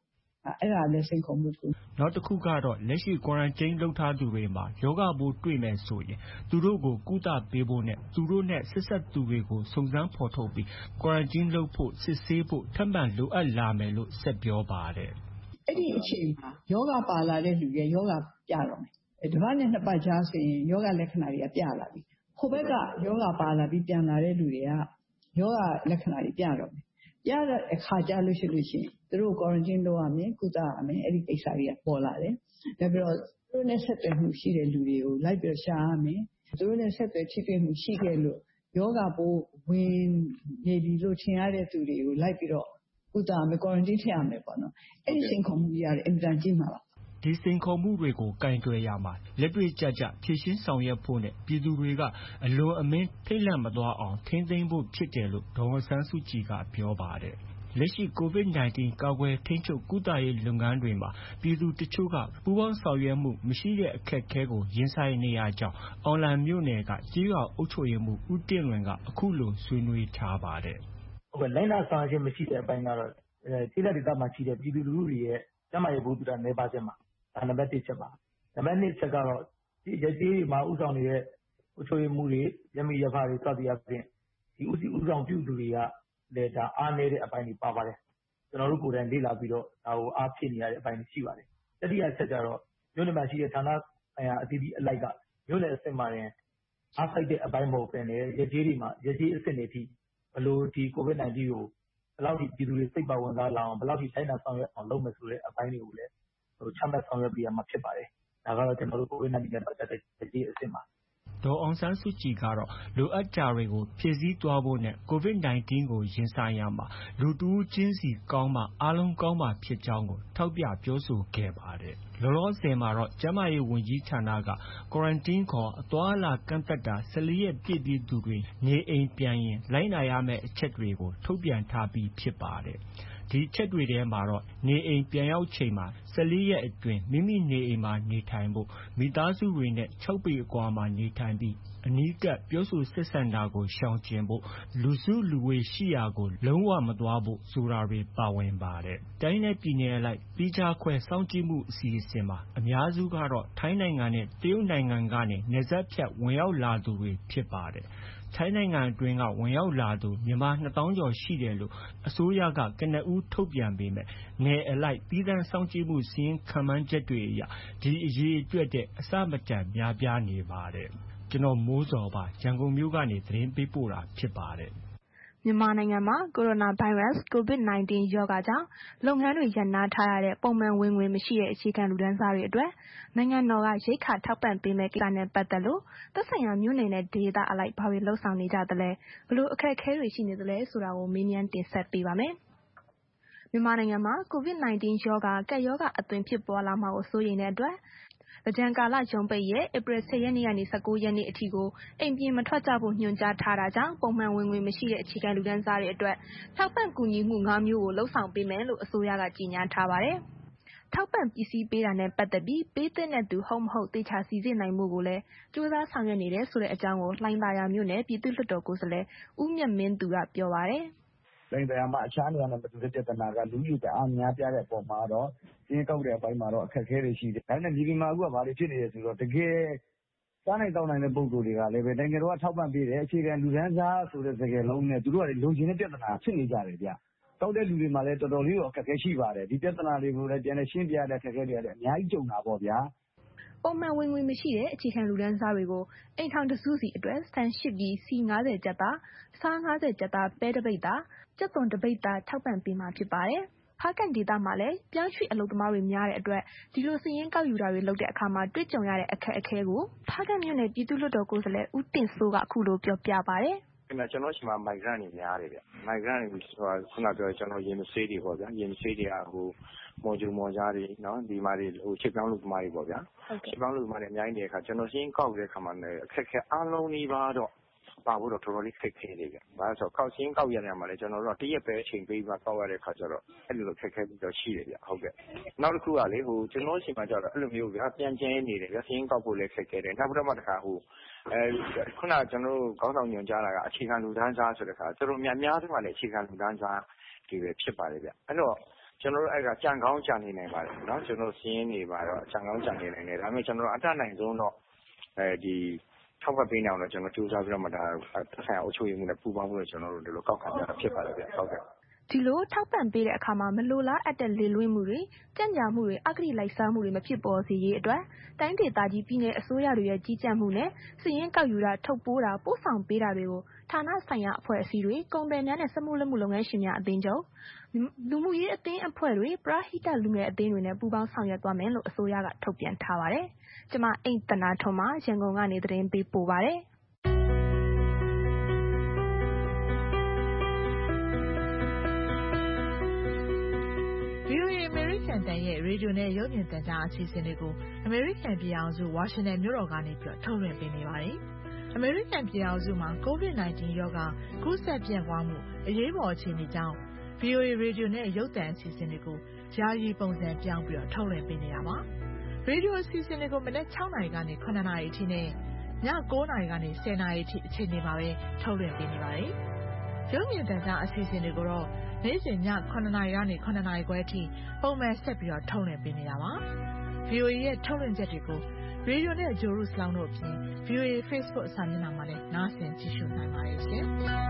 Speaker 8: အဲ့ဒါလည်းစိန်ခေါ်မှုတစ်ခု
Speaker 7: နောက်တစ်ခုကတော့လက်ရှိ quarantine လုပ်ထားသူတွေမှာရောဂါပိုးတွေ့မယ်ဆိုရင်သူတို့ကိုကုသပေးဖို့နဲ့သူတို့နဲ့ဆက်ဆက်သူတွေကိုစုံစမ်းဖော်ထုတ်ပြီး quarantine လုပ်ဖို့စစ်ဆေးဖို့ထပ်မံလိုအပ်လာမယ်လို့ဆက်ပြောပါတယ်
Speaker 8: အဲ့ဒီအချိန်မှာယောဂပါလာတဲ့လူရဲ့ယောဂပြတော့မယ်တစ်ပတ်နဲ့နှစ်ပတ်ကြားဆိုရင်ယောဂလက္ခဏာတွေကပြလာပြီဟိုဘက်ကယောဂပါလာပြီးပြန်လာတဲ့လူတွေကယောဂလက္ခဏာတွေပြတော့မယ်ပြတဲ့အခါကျလို့ရှိရင်သူတို့ quarantine လုပ်ရမယ်ကုသရမယ်အဲ့ဒီကိစ္စတွေကပေါ်လာတယ်ဒါပြီးတော့သူတို့နဲ့ဆက်သွယ်မှုရှိတဲ့လူတွေကိုလိုက်ပြီးရှာရမယ်သူတို့နဲ့ဆက်သွယ်ထိတွေ့မှုရှိခဲ့လို့ယောဂပိုးဝင်နေပြီလို့ထင်ရတဲ့သူတွေကိုလိုက်ပြီးတော့ကုသရမယ် quarantine ထည့်ရမယ်ပေါ့နော်အဲ့ဒီစိန်ခေါ်မှုကြီးရတယ်အင်တာကြီးမှာပါ
Speaker 7: ဒီစိန်ခေါ်မှုတွေကိုကင်တွယ်ရမှာလက်တွေ့ကျကျဖြည့်ရှင်းဆောင်ရွက်ဖို့နဲ့ပြည်သူတွေကအလွန်အမင်းထိတ်လန့်မသွားအောင်ထိန်းသိမ်းဖို့ဖြစ်တယ်လို့ဒေါ်အောင်ဆန်းစုကြည်ကပြောပါတယ်လက်ရှိ COVID-19 ကာကွယ်ထိန်းချုပ်ကုသရေးလုပ်ငန်းတွေမှာပြည်သူတချို့ကပူးပေါင်းဆောင်ရွက်မှုမရှိတဲ့အခက်အခဲကိုရင်ဆိုင်နေရကြောင်းအောင်လံမြို့နယ်ကကြေးရွာအုပ်ချုပ်ရေးမှူးဦးတင့်လွင်ကအခုလိုဆွေးနွေးထားပါတယ်
Speaker 9: လိုင်းနာဆောင်ရွက်မရှိတဲ့အပိုင်းကတော့ကျေးလက်ဒေသမှာရှိတဲ့ပြည်သူလူထုတွေရဲ့ကျန်းမာရေးဘုဒ္ဓတာနေပါချက်မှာဒါနံပါတ်1ချက်ပါနံပါတ်2ချက်ကတော့ရက်ကျေးမှာဥဆောင်နေတဲ့အုပ်ချုပ်ရေးမှုတွေရမီရဖတွေစသည်အပြင်ဒီဥဆောင်ပြုသူတွေကလည်းဒါအားနည်းတဲ့အပိုင်းတွေပါပါတယ်ကျွန်တော်တို့ကိုယ်တိုင်လေ့လာပြီးတော့ဒါကိုအားဖြည့်နေရတဲ့အပိုင်းတွေရှိပါတယ်တတိယချက်ကျတော့မြို့နယ်မှာရှိတဲ့ဌာနဆိုင်ရာအသီးသီးအလိုက်ကမြို့နယ်အဆင့်မှာရင်အားစိုက်တဲ့အပိုင်းမဟုတ်ဘဲနဲ့ရက်ကျေးတွေမှာရက်ကျေးအဆင့်တွေထိဘလို့ဒီ COVID-19 ကိုဘယ်လောက်ထိပြည်သူတွေစိတ်ပါဝင်စားလာအောင်ဘယ်လောက်ထိတိုင်းတာဆောင်ရွက်အောင်လုပ်မယ်ဆိုတဲ့အပိုင်းတွေကိုလည်းချမှတ်ဆောင်ရွက်ပေးရမှာဖြစ်ပါတယ်ဒါကတော့ကျွန်တော်တို့ COVID-19 နဲ့ပတ်သက်တဲ့ရက်ကျေးအဆင့်မှာ
Speaker 7: ဒေါ်အောင်ဆန်းစုကြည်ကတော့လိုအပ်တာတွေကိုဖြည့်ဆည်းသွားဖို့နဲ့ COVID-19 ကိုရင်ဆိုင်ရမှာလူတဦးချင်းစီကောင်းမှအားလုံးကောင်းမှာဖြစ်ကြောင်းကိုထောက်ပြပြောဆိုခဲ့ပါတယ်လောလောဆယ်မှာတော့ကျန်းမာရေးဝန်ကြီးဌာနက quarantine ခေါ်အသွားအလာကန့်သတ်တာ14ရက်ပြည့်ပြီးသူတွေနေအိမ်ပြန်ရင်လိုက်နာရမယ့်အချက်တွေကိုထုတ်ပြန်ထားပြီးဖြစ်ပါတယ်ဒီအချက်တွေထဲမှာတော့နေအိမ်ပြန်ရောက်ချိန်မှာ14ရက်အတွင်းမိမိနေအိမ်မှာနေထိုင်ဖို့မိသားစုတွေနဲ့6ပေအကွာမှာနေထိုင်ပြီးအနီးကပ်ပြောဆိုဆက်ဆံတာကိုရှောင်ကျဉ်ဖို့လူစုလူဝေးရှိရာကိုလုံးဝမသွားဖို့ဆိုတာတွေပါဝင်ပါတယ်တိုင်းနဲ့ပြည်နယ်အလိုက်ပြီးခြားခွဲစောင့်ကြည့်မှုအစီအစဉ်မှာအများစုကတော့ထိုင်းနိုင်ငံနဲ့တရုတ်နိုင်ငံကနေနယ်စပ်ဖြတ်ဝင်ရောက်လာသူတွေဖြစ်ပါတယ်ထိုင်းနိုင်ငံအတွင်းကဝင်ရောက်လာသူမြန်မာ2000ကျော်ရှိတယ်လို့အစိုးရကကနဦးထုတ်ပြန်ပေမဲ့နယ်အလိုက်သီးသန့်စောင့်ကြည့်မှုစီးရင်ခန့်မှန်းချက်တွေအရဒီအရေးအတွက်တဲ့အဆမတန်များပြားနေပါတယ်ကျွန်တော်မိုးစော်ပါရန်ကုန်မြို့ကနေသတင်းပေးပို့တာဖြစ်ပါတယ်
Speaker 10: မြန်မာနိုင်ငံမှာကိုရိုနာဗိုင်းရပ်စ် COVID-19 ရောဂါကြောင့်လုပ်ငန်းတွေရပ်နားထားရတဲ့ပုံမှန်ဝင်ငွေမရှိတဲ့အခြေခံလူတန်းစားတွေအတွက်နိုင်ငံတော်ကရိက္ခာထောက်ပံ့ပေးမယ့်ကိစ္စနဲ့ပတ်သက်လို့သက်ဆိုင်ရာမြို့နယ်နဲ့ဒေသအလိုက်ဘာတွေလှုပ်ဆောင်နေကြသလဲဘလို့အခက်အခဲတွေရှိနေသလဲဆိုတာကိုမေးမြန်းတင်ဆက်ပေးပါမယ်။မြန်မာနိုင်ငံမှာ COVID-19 ရောဂါကပ်ရောဂါအသွင်ဖြစ်ပွားလာမှာကိုစိုးရိမ်တဲ့အတွက်သင်္ကြန်ကာလရုံးပိတ်ရက်ဧပြီ10ရက်နေ့ကနေ19ရက်နေ့အထိကိုအိမ်ပြင်မထွက်ကြဖို့ညွှန်ကြားထားတာကြောင့်ပုံမှန်ဝင်ငွေမရှိတဲ့အခြေခံလူတန်းစားတွေအတွက်ထောက်ပံ့ကူညီမှု၅မျိုးကိုလှုပ်ဆောင်ပေးမယ်လို့အစိုးရကကြေညာထားပါတယ်။ထောက်ပံ့ပစ္စည်းပေးတာနဲ့ပတ်သက်ပြီးပေးသင့်တဲ့သူဟုတ်မဟုတ်သေချာစိစစ်နိုင်မှုကိုလည်းစူးစမ်းဆောင်ရွက်နေတယ်ဆိုတဲ့အကြောင်းကိုလှိုင်သာယာမြို့နယ်ပြည်သူ့လွှတ်တော်ကိုယ်စားလှယ်ဦးမြတ်မင်းသူကပြောပါတယ်
Speaker 11: ။လှိုင်သာယာမှာအခြားနေရာနဲ့မတူတဲ့ပြဿနာကလူဦးရေတအားများပြားတဲ့အပေါ်မှာတော့ဒီကောက်တဲ့အပိုင်းမှာတော့အခက်အခဲတွေရှိတယ်။ဒါနဲ့ဒီမှာအခုကဘာတွေဖြစ်နေလဲဆိုတော့တကယ်စားနိုင်တောင်းနိုင်တဲ့ပုံစံတွေကလည်းပဲနိုင်ငံတော်ကထောက်ပံ့ပေးတယ်အခြေခံလူတန်းစားဆိုတဲ့စကားလုံးနဲ့သူတို့ကလည်းလုံခြုံတဲ့ပြဿနာဖြစ်နေကြတယ်ဗျ။တောက်တဲ့လူတွေမှာလည်းတော်တော်လေးတော့အခက်အခဲရှိပါတယ်ဒီပြဿနာတွေကိုလည်းပြန်ရှင်းပြရတဲ့အခက်အခဲတွေလည်းအများကြီးကြုံတာပေါ့ဗျာ
Speaker 10: ပုံမှန်ဝင်ငွေမရှိတဲ့အခြေခံလူတန်းစားတွေကိုအိမ်ထောင်တစုစီအတွက်ဆန်8ပြည်စီ90ကျပ်သားဆား90ကျပ်သားပဲတစ်ပိတ်သားကြက်သွန်တစ်ပိတ်သားထောက်ပံ့ပေးမှာဖြစ်ပါတယ်။ဖားကန့်ဒေသမှာလည်းပြောင်းရွှေ့အလုပ်သမားတွေများတဲ့အတွက်ဒီလိုစာရင်းကောက်ယူတာတွေလုပ်တဲ့အခါမှာတွေ့ကြုံရတဲ့အခက်အခဲကိုဖားကန့်မြို့နယ်ပြည်သူ့လွှတ်တော်ကိုယ်စားလှယ်ဦးတင်စိုးကအခုလိုပြောပြပါတယ်
Speaker 12: ။ကျွန်တော်ရှိမှာ migrant တွေများတယ်ဗျ။ migrant တွေဆိုတာခုနပြောကျွန်တော်ရေမဆေးတွေပေါ့ဗျာ။ရေမဆေးတွေကမော်ဂျူမော်ကြားတွေနော်ဒီမှာတွေချစ်ပြောင်းလူသမားတွေပေါ့ဗျာ။ချစ်ပြောင်းလူသမားတွေအများကြီးတဲ့အခါကျွန်တော်ရှင်းကောက်တဲ့အခါမှာလည်းအခက်အခဲအားလုံးကြီးပါတော့ပါဖို့တော့တော်တော်လေးခက်ခဲနေဗျ။ဘာလို့ဆိုတော့ကောက်ရှင်းကောက်ရတဲ့မှာလည်းကျွန်တော်တို့ကတရက်ပဲအချိန်ပေးမှကောက်ရတဲ့အခါကျတော့အဲ့လိုခက်ခဲပြီးတော့ရှိတယ်ဗျ။ဟုတ်ကဲ့။နောက်တစ်ခုကလေကျွန်တော်ရှိမှကျတော့အဲ့လိုမျိုးဗျာပြန်ကျင်းနေတယ်ဗျ။ရှင်းကောက်ဖို့လည်းခက်ခဲတယ်။နောက်ပြီးတော့မှတစ်ခါခုနကျွန်တော်တို့ခေါင်းဆောင်ညွှန်ကြားတာကအခြေခံလူတန်းစားဆိုတဲ့အခါတော်တော်များများစုကလည်းအခြေခံလူတန်းစားတွေပဲဖြစ်ပါတယ်ဗျ။အဲ့တော့ကျွန်တော်တို့အဲ့ကကြံကောင်းကြံနေနိုင်ပါတယ်နော်ကျွန်တော်စီးရင်နေပါတော့ကြံကောင်းကြံနေနိုင်တယ်ဒါပေမဲ့ကျွန်တော်အတတ်နိုင်ဆုံးတော့ဒီထောက်ပံ့ပေးနေအောင်တော့ကျွန်တော်စူးစမ်းပြီးတော့မှဒါသက်ဆိုင်ရာအုပ်ချုပ်ရေးမှုနဲ့ပူးပေါင်းမှုနဲ့ကျွန်တော်တို့ဒီလိုကောက်ခံရတာဖြစ်ပါတယ်ဗျဟုတ်ကဲ့
Speaker 10: ဒီလိုထောက်ပံ့ပေးတဲ့အခါမှာမလိုလားအပ်တဲ့လေလွင့်မှုတွေကြံ့ကြာမှုတွေအဂတိလိုက်စားမှုတွေမဖြစ်ပေါ်စေရေးအတွက်တိုင်းဒေသကြီးပြည်နယ်အစိုးရတွေရဲ့ကြီးကြပ်မှုနဲ့စီရင်ကောက်ယူတာထုတ်ပိုးတာပို့ဆောင်ပေးတာတွေကိုဌာနဆိုင်ရာအဖွဲ့အစည်းတွေကုန်သည်များနဲ့စက်မှုလက်မှုလုပ်ငန်းရှင်များအသင်းချုပ်လူမှုရေးအသင်းအဖွဲ့တွေပရဟိတလူငယ်အသင်းတွေနဲ့ပူးပေါင်းဆောင်ရွက်သွားမယ်လို့အစိုးရကထုတ်ပြန်ထားပါတယ်။ကျွန်မအိမ်တနာထွန်းမှရန်ကုန်ကနေသတင်းပေးပို့ပါတယ်။
Speaker 3: VOA အမေရိကန်တန်ရဲ့ရေဒီယိုနဲ့ရုပ်မြင်သံကြားအစီအစဉ်တွေကိုအမေရိကန်ပြည်ထောင်စုဝါရှင်တန်မြို့တော်ကနေထုတ်လွှင့်ပေးနေပါတယ်။အမေရိကန်ပြည်ထောင်စုမှာ COVID-19 ရောဂါကူးစက်ပြန့်ပွားမှုအရေးပေါ်အခြေအနေကြောင့် VOA ရေဒီယိုနဲ့ရုပ်သံအစီအစဉ်တွေကိုယာယီပုံစံပြောင်းပြီးထုတ်လွှင့်ပေးနေတာပါ။ရေဒီယိုအစီအစဉ်တွေကိုမနက် 6 နာရီကနေ 9 နာရီအထိနဲ့ည 9 နာရီကနေ 10 နာရီအထိအချိန်တွေမှာပဲထုတ်လွှင့်ပေးနေပါတယ်။ရုပ်မြင်သံကြားအစီအစဉ်တွေကိုတော့နေ့စဉ်ည 9 နာရီကနေ 9 နာရီခွဲအထိပုံမှန်ဆက်ပြီးထုတ်လွှင့်ပေးနေတာပါ။ VOA ရဲ့ထုတ်လွှင့်ချက်တွေကိုရေဒီယိုနဲ့ဂျိုရုစလောင်းတို့အပြင် VOA Facebook စာမျက်နှာမှာလည်းနားဆင်ကြည့်ရှုနိုင်ပါတယ်ရှင်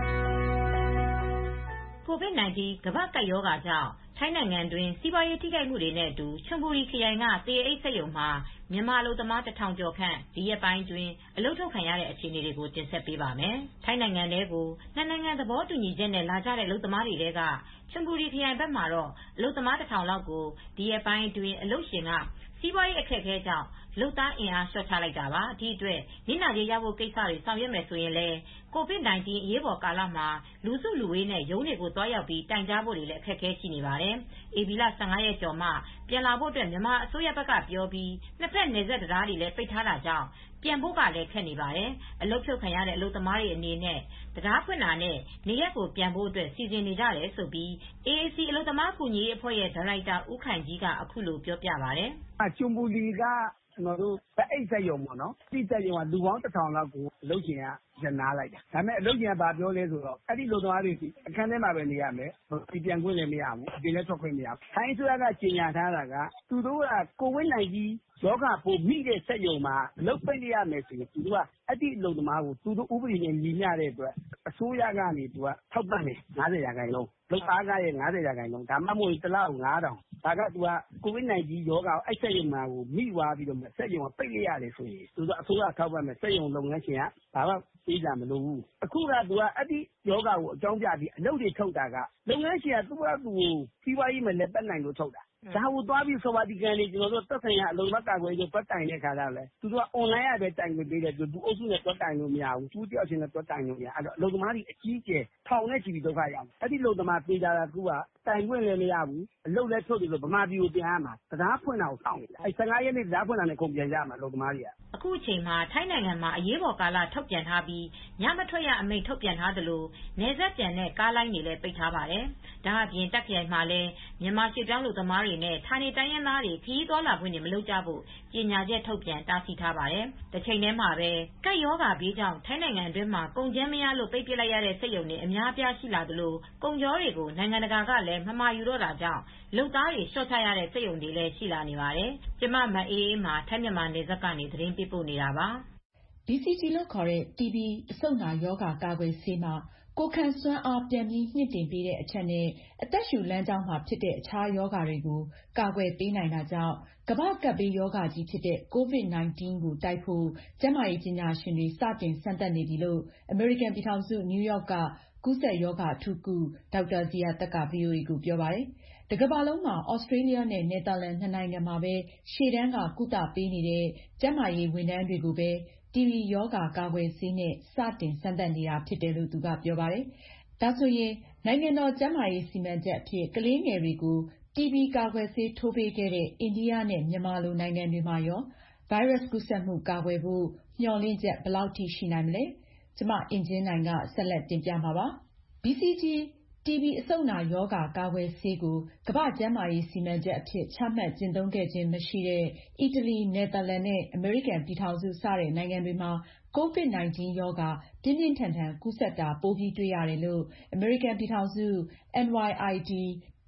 Speaker 13: ။ COVID-19 ကမ္ဘာ့ကပ်ရောဂါကြောင့်ထိုင်းနိုင်ငံတွင်းစီးပွားရေးထိခိုက်မှုတွေနဲ့အတူချွန်ဘူရီခရိုင်ကသေအိတ်စက်ရုံမှာမြန်မာအလုပ်သမား1000ကျော်ခန့်ဒီရက်ပိုင်းတွင်အလုပ်ထုတ်ခံရတဲ့အခြေအနေတွေကိုတင်ဆက်ပေးပါမယ်။ထိုင်းနိုင်ငံထဲကိုနှစ်နိုင်ငံသဘောတူညီချက်နဲ့လာကြတဲ့အလုပ်သမားတွေထဲကချွန်ဘူရီခရိုင်ဘက်မှာတော့အလုပ်သမား1000လောက်ကိုဒီရက်ပိုင်းတွင်အလုပ်ရှင်ကစီးပွားရေးအခက်အခဲကြောင့်လုပ်သားအင်အားလျှော့ချလိုက်တာပါ။ဒီအတွက်နစ်နာကြေးရဖို့ကိစ္စတွေဆောင်ရွက်မယ်ဆိုရင်လည်း COVID-19 အရေးပေါ်ကာလမှာလူစုလူဝေးနဲ့ရုံးတွေကိုသွားရောက်ပြီးတိုင်ကြားဖို့တွေလည်းအခက်အခဲရှိနေပါတယ်။ဧပြီလ 15 ရက်ကျော်မှပြန်လာဖို့အတွက်မြန်မာအစိုးရဘက်ကပြောပြီးနှစ်ဖက်နယ်စပ်တရားတွေလည်းပိတ်ထားတာကြောင့်ပြန်ဖို့ကလည်းခက်နေပါတယ်။အလုပ်ဖြုတ်ခံရတဲ့အလုပ်သမားတွေအနေနဲ့တရားဖွင့်တာနဲ့နေရက်ကိုပြန်ဖို့အတွက်စီစဉ်နေကြတယ်လို့AAC အလုပ်သမားကူညီရေးအဖွဲ့ရဲ့ဒါရိုက်တာဦးခိုင်ကြီးကအခုလိုပြောပြပါတယ်
Speaker 11: ။ချွန်ဘူရီကကျွန်တော်တို့တအိတ်စက်ရုံပေါ့နော်ဒီစက်ရုံကလူပေါင်း1000လောက်ကိုအလုပ်ရှင်ကရပ်နားလိုက်တာဒါပေမဲ့အလုပ်ရှင်ကဘာပြောလဲဆိုတော့အဲ့ဒီလူသမားတွေအခန်းထဲမှာပဲနေရမယ်ဒီပြန်ခွင့်လည်းမရဘူးအပြင်လည်းထွက်ခွင့်မရဘူးထိုင်းအစိုးရကကြေညာထားတာကသူတို့ကကိုဗစ်-19 ရောဂါပိုးမိတဲ့စက်ရုံမှာအလုပ်ပိတ်ရမယ်ဆိုရင်သူတို့ကအဲ့ဒီလူသမားကိုသူတို့ဥပဒေနဲ့ညီမျှတဲ့အတွက်အစိုးရကနေသူကထောက်ပံ့တယ်50%လုပ်သားကရဲ့50%ဒါမှမဟုတ်တစ်လကို9000ဒါကသူကကိုဗစ်-19 ရောဂါအဲ့စက်ရုံမှာကိုမိသွားပြီးတော့စက်ရုံကပိတ်လိုက်ရတယ်ဆိုရင်သူတို့အစိုးရထောက်ပံ့မယ်စက်ရုံလုပ်ငန်းရှင်ကဘာမှပေးကြမလို့ဘူးအခုကသူကအဲ့ဒီယောဂါကိုအကြောင်းပြပြီးအလုပ်တွေထုတ်တာကလုပ်ငန်းရှင်ကသူ့ဘာသူစီးပွားရေးမလက်ပတ်နိုင်လို့ထုတ်တာဒါကိုသွားပြီးစောပါဒီကန်လေးကျွန်တော်တို့သက်ဆိုင်ရာအလုံးမကာကွယ်ရေးပတ်တိုင်တဲ့ခါကျတော့လေသူတို့ကအွန်လိုင်းရပဲတိုင်ပေးတယ်သူအုပ်စုနဲ့တွက်တိုင်လို့မရဘူးသူတယောက်ချင်းနဲ့တွက်တိုင်လို့မရအဲ့တော့အလုံးသမားတွေအကြီးကျယ်ထောင်နဲ့ချီပြီးဒုက္ခရောက်အဲ့ဒီအလုံးသမားပေးကြတာကတိုင်ခွင့်လည်းမရဘူးအလုပ်လည်းထုတ်တယ်လို့ဗမာပြည်ကိုပြန်ရမှာတရားဖွင့်တာကိုစောင့်နေတာအဲ့15ရက်နေ့တရားဖွင့်တာနဲ့ကုန်ပြန်ရမှာအလုံးသမားတွေက
Speaker 13: အခုအချိန်မှာထိုင်းနိုင်ငံမှာအရေးပေါ်ကာလထုတ်ပြန်ထားပြီးညမထွက်ရအမိန့်ထုတ်ပြန်ထားသလိုနယ်စပ်ပြန်တဲ့ကားလိုင်းတွေလည်းပိတ်ထားပါတယ်။ဒါအပြင်တက်ခရိုင်မှာလည်းမြန်မာရွှေ့ပြောင်းလူသမားတွေနဲ့ဌာနေတိုင်းရင်းသားတွေခရီးသွားလာခွင့်တွေမလုပ်ကြဖို့ကြေညာချက်ထုတ်ပြန်တားဆီးထားပါတယ်။တစ်ချိန်တည်းမှာပဲကပ်ရောဂါဘေးကြောင့်ထိုင်းနိုင်ငံအတွင်းမှာကုန်ကျန်းမရလို့ပိတ်ပစ်လိုက်ရတဲ့စက်ရုံတွေအများအပြားရှိလာသလိုကုန်ကြောတွေကိုနိုင်ငံတကာကလည်းမမှာယူတော့တာကြောင့်လုပ်သားတွေလျှော့ချရတဲ့စက်ရုံတွေလည်းရှိလာနေပါတယ်။ကျမမအေးအေးမှာထိုင်းမြန်မာနယ်စပ်ကနေသတင်းပေးပို့နေတာပါ
Speaker 4: ။ BCG လို့ခေါ်တဲ့ TB အဆုတ်နာရောဂါကာကွယ်ဆေးမှာကိုယ်ခံစွမ်းအားပြန်ပြီးမြှင့်တင်ပေးတဲ့အချက်နဲ့အသက်ရှူလမ်းကြောင်းမှာဖြစ်တဲ့အခြားရောဂါတွေကိုကာကွယ်ပေးနိုင်တာကြောင့်ကမ္ဘာ့ကပ်ဘေးရောဂါကြီးဖြစ်တဲ့ COVID-19 ကိုတိုက်ဖို့ကျန်းမာရေးပညာရှင်တွေစတင်စမ်းသပ်နေပြီလို့အမေရိကန်ပြည်ထောင်စုနယူးယောက်ကကူးစက်ရောဂါအထူးကုဒေါက်တာဇီယာသက်က VOA ကိုပြောပါတယ်။တကမ္ဘာလုံးမှာသြစတြေးလျနဲ့နယ်သာလန်နှစ်နိုင်ငံမှာပဲရှေ့တန်းကကုသပေးနေတဲ့ကျန်းမာရေးဝန်ထမ်းတွေကိုပဲ TB ရောဂါကာကွယ်ဆေးနဲ့စတင်စမ်းသပ်နေတာဖြစ်တယ်လို့သူကပြောပါတယ်။ဒါဆိုရင်နိုင်ငံတော်ကျန်းမာရေးစီမံချက်အဖြစ်ကလေးငယ်တွေကို TB ကာကွယ်ဆေးထိုးပေးခဲ့တဲ့အိန္ဒိယနဲ့မြန်မာလိုနိုင်ငံတွေမှာရောဗိုင်းရပ်စ်ကူးစက်မှုကာကွယ်ဖို့မျှော်လင့်ချက်ဘယ်လောက်ထိရှိနိုင်မလဲ။ကျမအင်ကြင်းနိုင်ကဆက်လက်တင်ပြမှာပါ။ BCG TB အဆုတ်နာရောဂါကာကွယ်ဆေးကိုကမ္ဘာ့ကျန်းမာရေးစီမံချက်အဖြစ်ချမှတ်ကျင့်သုံးခဲ့ခြင်းမရှိတဲ့အီတလီ၊နယ်သာလန်နဲ့အမေရိကန်ပြည်ထောင်စုစတဲ့နိုင်ငံတွေမှာ COVID-19 ရောဂါပြင်းပြင်းထန်ထန်ကူးစက်တာပိုပြီးတွေ့ရတယ်လို့အမေရိကန်ပြည်ထောင်စုNYID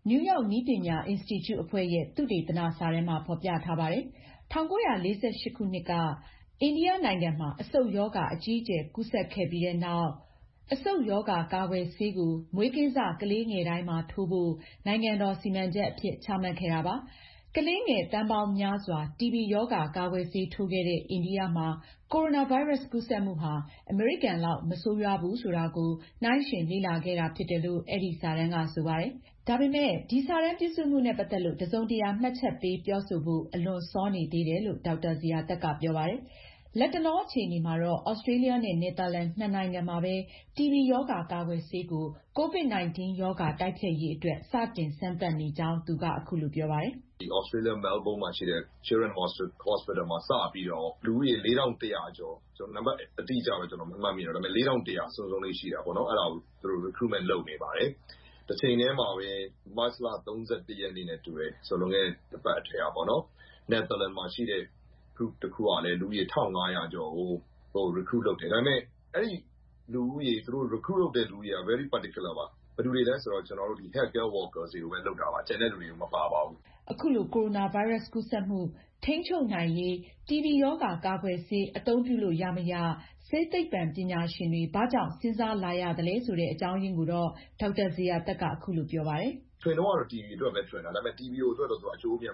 Speaker 14: နယူးယောက်နည်းပညာအင်စတီကျုအဖွဲ့ရဲ့သုတေသနစာတမ်းမှာဖော်ပြထားပါတယ်။ 1948 ခုနှစ်က အိန္ဒိယနိုင်ငံမှာအဆုတ်ရောဂါအကြီးအကျယ်ကူးစက်ခဲ့ပြီးတဲ့နောက် အဆုတ်ရောဂါကာကွယ်ဆေးကိုမွေးကင်းစကလေးငယ်တိုင်းမှာထိုးဖို့နိုင်ငံတော်စီမံချက်အဖြစ်ချမှတ်ခဲ့တာပါ။ ကလေးငယ်သန်းပေါင်းများစွာ TB ရောဂါကာကွယ်ဆေးထိုးခဲ့တဲ့အိန္ဒိယမှာ ကိုရိုနာဗိုင်းရပ်စ်ကူးစက်မှုဟာ အမေရိကန်လောက်မဆိုးရွားဘူးဆိုတာကိုနှိုင်းယှဉ်လေ့လာခဲ့တာဖြစ်တယ်လို့အဲဒီစာတမ်းကဆိုပါတယ်။ ဒါပေမဲ့ ဒီစာတမ်းပြုစုမှုနဲ့ပတ်သက်လို့တစုံတရာမှတ်ချက်ပေးပြောဆိုဖို့အလွန်စောနေသေးတယ်လို့ဒေါက်တာဇေယျာသက်ကပြောပါတယ်။ လတ်တလောအခြေအနေမှာတော့ သြစတြေးလျနဲ့နယ်သာလန်နှစ်နိုင်ငံမှာပဲ TB ရောဂါကာကွယ်ဆေးကို COVID-19 ရောဂါတိုက်ဖျက်ရေးအတွက်စတင်စမ်းသပ်နေကြောင်းသူကအခုလိုပြောပါတယ်။
Speaker 15: "သြစတြေးလျမဲလ်ဘုန်းမှာရှိတဲ့ Children Hospital မှာစပြီးတော့လူဦးရေ 4,100 ကျော်နံပါတ်အတိအကျတော့ကျနော်မမှတ်မိတော့ 4,100 စုံစုံလေးရှိတာပေါ့နော်အဲဒါကိုသူတို့ recruitment လုပ်နေပါတယ်။တချိန်တည်းမှာပဲမတ်လ 31 ရက်နေ့နဲ့တူတယ်ဆိုလွန်ခဲ့တဲ့တစ်ပတ်အထက်ကပေါ့နော်နယ်သာလန်မှာရှိတဲ့ group တစ်ခုကလည်းလူဦးရေ 1,500 ကျော်ကို recruit လုပ်တယ်ဒါပေမဲ့အဲဒီလူဦးရေသူတို့ recruit လုပ်တဲ့လူဦးရေက very particular ပါဘယ်သူတွေလဲဆိုတော့ကျနော်တို့ healthcare workers တွေကိုပဲလုပ်တာပါကျန်တဲ့လူတွေကိုမပါပါဘူး။"
Speaker 14: အခုလိုကိုရိုနာဗိုင်းရပ်စ်ကူးစက်မှုထိန်းချုပ်နိုင်ရေး TB ရောဂါကာကွယ်ဆေးအသုံးပြုလို့ရမရဆေးသိပ္ပံပညာရှင်တွေဘာကြောင့်စဉ်းစားလာရသလဲဆိုတဲ့အကြောင်းရင်းကိုတော့ဒေါက်တာဇေယျာသက်ကအခုလိုပြောပါတယ်။
Speaker 15: "ထွင်တုန်းကတော့ TB အတွက်ပဲထွင်တာဒါပေမဲ့ TB အတွက်တော့အကျိုး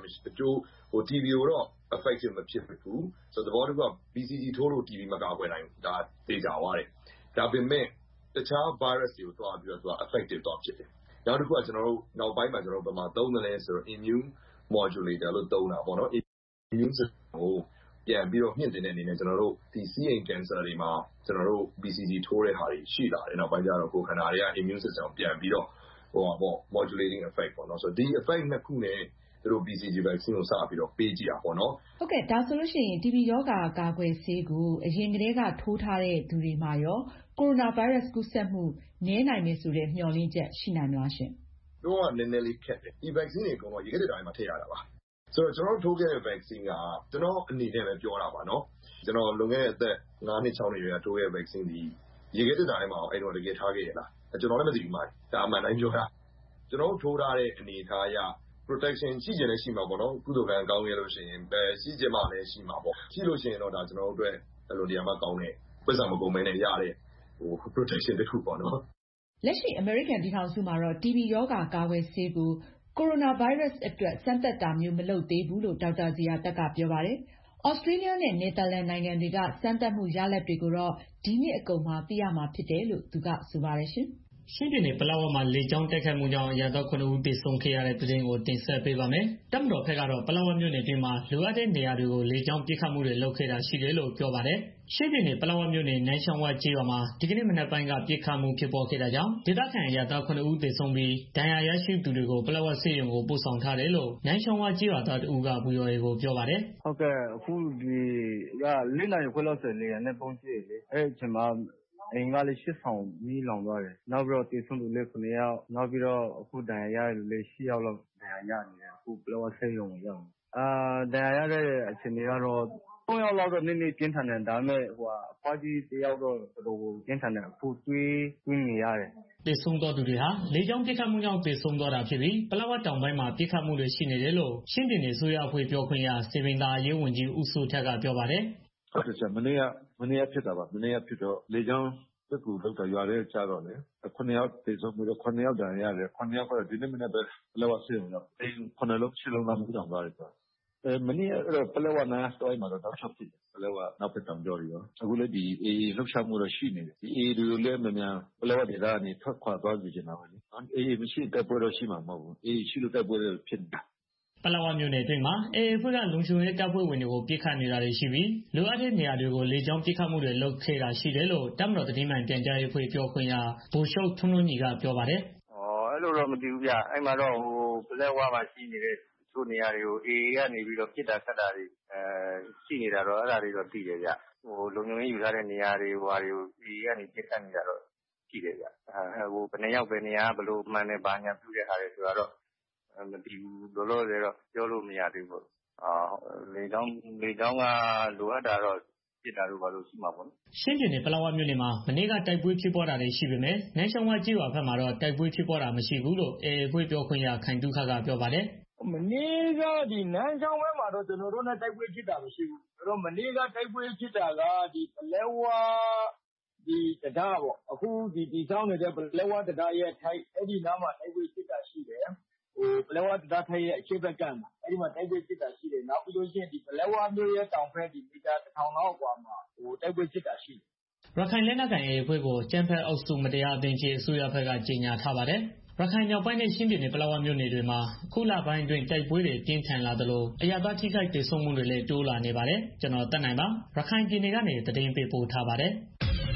Speaker 15: TB ကိုတော့ effective မဖြစ်ဘူးဆိုတော့သဘောတစ်ခုက BCG ထိုးလို့ TB မကာကွယ်နိုင်ဘူးဒါသေချာသွားတယ်ဒါပေမဲ့တခြား virus တွေကိုသွားပြီးတော့ effective သွားဖြစ်တယ်နောက်တစ်ခုကကျနော်တို့နောက်ပိုင်းမှာဘယ်မှာသုံးသလဲဆိုတော့ immune modulator လို့သုံးတာပေါ့နော် immune system ကိုပြန်ပြီးတော့မြှင့်တင်တဲ့အနေနဲ့ကျနော်တို့ဒီဆီးအိမ် cancer တွေမှာကျနော်တို့ BCG ထိုးတဲ့ဟာတွေရှိလာတယ်နောက်ပိုင်းကျတော့ကိုယ်ခန္ဓာတွေက immune system ကိုပြန်ပြီးတော့modulating effect ပေါ့နော်ဆိုတော့ဒီ effect နှစ်ခုနဲ့သူတို့ BCG vaccine ကိုစပြီးတော့ပေးကြည့်တာပေါ့နော်။"
Speaker 14: ဟုတ်ကဲ့ဒါဆိုလို့ရှိရင် TB ရောဂါကာကွယ်ဆေးကိုအရင်ကတည်းကထိုးထားတဲ့သူတွေမှာရောကိုရိုနာဗိုင်းရပ်စ်ကူးစက်မှုနည်းနိုင်မယ်ဆိုတဲ့မျှော်လင့်ချက်ရှိနိုင်မလားရှင်။
Speaker 15: "ပြောရနည်းနည်းလေးခက်တယ်ဒီ vaccine တွေအကုန်လုံးရေခဲသေတ္တာထဲမှာထည့်ရတာပါဆိုတော့ကျနော်တို့ထိုးခဲ့တဲ့ vaccine ကကျနော့်အနေနဲ့ပဲပြောတာပါနော်ကျနော်လွန်ခဲ့တဲ့အသက် 5 နှစ် 6 နှစ်ကထိုးခဲ့တဲ့ vaccine ဒီရေခဲသေတ္တာထဲမှာအဲဒီတုန်းကတကယ်ထားခဲ့ရဲ့လားကျနော်လည်းမသိဘူးဒါအမှန်တိုင်းပြောတာကျနော်တို့ထိုးထားတဲ့အနေအထားအရ protection ရှိချင်လည်းရှိမှာပေါ့နော်ကုသိုလ်ကံကောင်းခဲ့လို့ရှိရင်ရှိချင်မှလည်းရှိမှာပေါ့ရှိလို့ရှိရင်တော့ဒါကျနော်တို့အတွက်အလွန်တရာမှကောင်းတဲ့ပိုက်ဆံမကုန်ဘဲနဲ့ရတဲ့protection တစ်ခုပေါ့နော်
Speaker 14: ။လက်ရှိအမေရိကန်ပြည်ထောင်စုမှာတော့ TB ရောဂါကာကွယ်ဆေးကိုကိုရိုနာဗိုင်းရပ်စ်အတွက်စမ်းသပ်တာမျိုးမလုပ်သေးဘူးလို့ဒေါက်တာဇေယျာသက်ကပြောပါတယ်။ သြစတြေးလျနဲ့နယ်သာလန်နိုင်ငံတွေကစမ်းသပ်မှုရလဒ်တွေကိုတော့ဒီနှစ်အကုန်မှာသိရမှာဖြစ်တယ်လို့သူကဆိုပါတယ်ရှင်။
Speaker 16: ချင်းပြည်နယ်ပလက်ဝမှာလေကြောင်းတိုက်ခိုက်မှုကြောင့်အရပ်သား 7 ဦးသေဆုံးခဲ့ရတဲ့သတင်းကိုတင်ဆက်ပေးပါမယ်။ တပ်မတော်ဘက်ကတော့ပလက်ဝမြို့နယ်အတွင်းမှာလိုအပ်တဲ့နေရာတွေကိုလေကြောင်းပစ်ခတ်မှုတွေလုပ်ခဲ့တာရှိတယ်လို့ပြောပါတယ်။ ချင်းပြည်နယ်ပလက်ဝမြို့နယ်နန်းချောင်းဝကျေးရွာမှာဒီကနေ့မနက်ပိုင်းကပစ်ခတ်မှုဖြစ်ပွားခဲ့တာကြောင့်ဒေသခံအရပ်သား 7 ဦးသေဆုံးပြီးဒဏ်ရာရရှိသူတွေကိုပလက်ဝဆေးရုံကိုပို့ဆောင်ထားတယ်လို့နန်းချောင်းဝကျေးရွာသားတစ်ဦးက VOA ကိုပြောပါတယ်။
Speaker 11: "အခုဒီ 4 နာရီခွဲလောက်ဆိုလေယာဉ်နဲ့ဗုံးကြဲတယ်လေအဲဒီအချိန်မှာအိမ်ကလည်း 8 ဆောင်မီးလောင်သွားတယ်နောက်ပြီးတော့သေဆုံးသူလည်း 7 ယောက်နောက်ပြီးတော့အခုဒဏ်ရာရတဲ့သူလည်း 8 ယောက်လောက်ဒဏ်ရာရနေတယ်အခုပလက်ဝဆေးရုံကိုရောက်နေတယ်ဒဏ်ရာရတဲ့အခြေအနေကတော့ 3 ယောက်လောက်တော့နည်းနည်းပြင်းထန်တယ်ဒါပေမဲ့အဘွားကြီးတစ်ယောက်တော့တော်တော်ကိုပြင်းထန်တယ်အခုသွေးနေရတယ်။
Speaker 16: " သေဆုံးသွားသူတွေဟာလေကြောင်းပစ်ခတ်မှုကြောင့်သေဆုံးသွားတာဖြစ်ပြီးပလက်ဝတောင်ပိုင်းမှာပစ်ခတ်မှုတွေရှိနေတယ်လို့ချင်းပြည်နယ်အစိုးရအဖွဲ့ပြောခွင့်ရစည်ပင်သာယာရေးဝန်ကြီးဦးစိုးထက်ကပြောပါတယ်။
Speaker 17: "ဟုတ်တယ်ဆရာမနေ့ကဖြစ်တာပါမနေ့ကဖြစ်တော့လေကြောင်းစစ်ကူလုပ်တာရွာထဲကျတော့လေ 7 ယောက်သေဆုံးပြီးတော့ 7 ယောက်ဒဏ်ရာရတယ်7 ယောက်ကတော့ဒီနေ့မနက်ပဲပလက်ဝဆေးရုံရောက်တယ်အိမ် 7 လုံး 8 လုံးမီးလောင်သွားတယ်မနေ့ကတော့ပလက်ဝနားတဝိုက်မှာတော့တောက်လျှောက်ပစ်တယ်ပလက်ဝအနောက်ဘက်တောင်ကြောတွေရောအခုလည်းဒီ AA လှုပ်ရှားမှုတော့ရှိနေတယ်AA တွေကိုလည်းမြန်မြန်ပလက်ဝဒေသကနေထွက်ခွာသွားစေချင်တာပဲလေ AA မရှိရင်တိုက်ပွဲတော့ရှိမှာမဟုတ်ဘူး AA ရှိလို့တိုက်ပွဲတွေဖြစ်နေတာ။
Speaker 16: " ပလက်ဝမြို့နယ်အတွင်းမှာ AA အဖွဲ့ကလုံခြုံရေးတပ်ဖွဲ့ဝင်တွေကိုပစ်ခတ်နေတာတွေရှိပြီးလိုအပ်တဲ့နေရာတွေကိုလေကြောင်းပစ်ခတ်မှုတွေလုပ်ခဲ့တာရှိတယ်လို့တပ်မတော်သတင်းမှန်ပြန်ကြားရေးအဖွဲ့ပြောခွင့်ရဗိုလ်ချုပ်ထွန်းထွန်းညီကပြောပါတယ်။
Speaker 18: "အဲလိုတော့မသိဘူးဗျအဲဒီမှာတော့ပလက်ဝမှာရှိနေတဲ့တချို့နေရာတွေကို AA ကနေပြီးတော့ပစ်တာခတ်တာတွေရှိနေတာတော့အဲဒါတွေတော့သိတယ်ဗျလုံခြုံရေးယူထားတဲ့နေရာတွေကို AA ကနေပစ်ခတ်နေတာတော့ရှိတယ်ဗျဘယ်နှစ်ယောက်ဘယ်နေရာကဘယ်လိုမှန်တယ်ဘာညာပြုတဲ့ဟာတွေဆိုတာတော့မသိဘူးလောလောဆယ်တော့ပြောလို့မရသေးဘူးလေကြောင်းကလိုအပ်တာတော့စ်တာတို့ဘာလို့ရှိမှာပေါ့နော်။
Speaker 16: ချင်းပြည်နယ်ပလက်ဝမြို့နယ်မှာမနေ့ကတိုက်ပွဲဖြစ်ပွားတာတွေရှိပေမဲ့နန်းချောင်းဝကျေးရွာဘက်မှာတော့တိုက်ပွဲဖြစ်ပွားတာမရှိဘူးလို့ AA အဖွဲ့ပြောခွင့်ရခိုင်သုခကပြောပါတယ်
Speaker 9: ။မနေ့ကနန်းချောင်းဘက်မှာတော့ကျနော်တို့နဲ့တိုက်ပွဲဖြစ်တာမရှိဘူး။မနေ့ကတိုက်ပွဲဖြစ်တာကပလက်ဝတံတားပေါ့။အခုတည်ဆောက်နေတဲ့ပလက်ဝတံတားရဲ့ထိပ်အဲဒီနားမှာတိုက်ပွဲဖြစ်တာရှိတယ်။ပလက်ဝတံတားထိပ်ရဲ့အရှေ့ဘက်ကမ်းမှာအဲဒီမှာတိုက်ပွဲဖြစ်တာရှိတယ်။နောက်ပြီးတော့ပလက်ဝမြို့ရဲ့တောင်ဘက်မီတာ 1000 လောက်အကွာမှာတိုက်ပွဲဖြစ်တာရှိတယ်
Speaker 16: ။ရခိုင်လက်နက်ကိုင် AA အဖွဲ့ကိုအကြမ်းဖက်အုပ်စုမတရားအသင်းအဖြစ်အစိုးရဘက်ကကြေညာထားပါတယ်။ ရခိုင်မြောက်ပိုင်းနဲ့ချင်းပြည်နယ်ပလက်ဝမြို့နယ်တွေမှာအခုလပိုင်းအတွင်းတိုက်ပွဲတွေပြင်းထန်လာသလိုအရပ်သားထိခိုက်သေဆုံးမှုတွေလည်းတိုးလာနေပါတယ်။ ကျွန်တော်သက်နိုင်ပါရခိုင်ပြည်နယ်ကနေသတင်းပေးပို့ထားပါတယ်။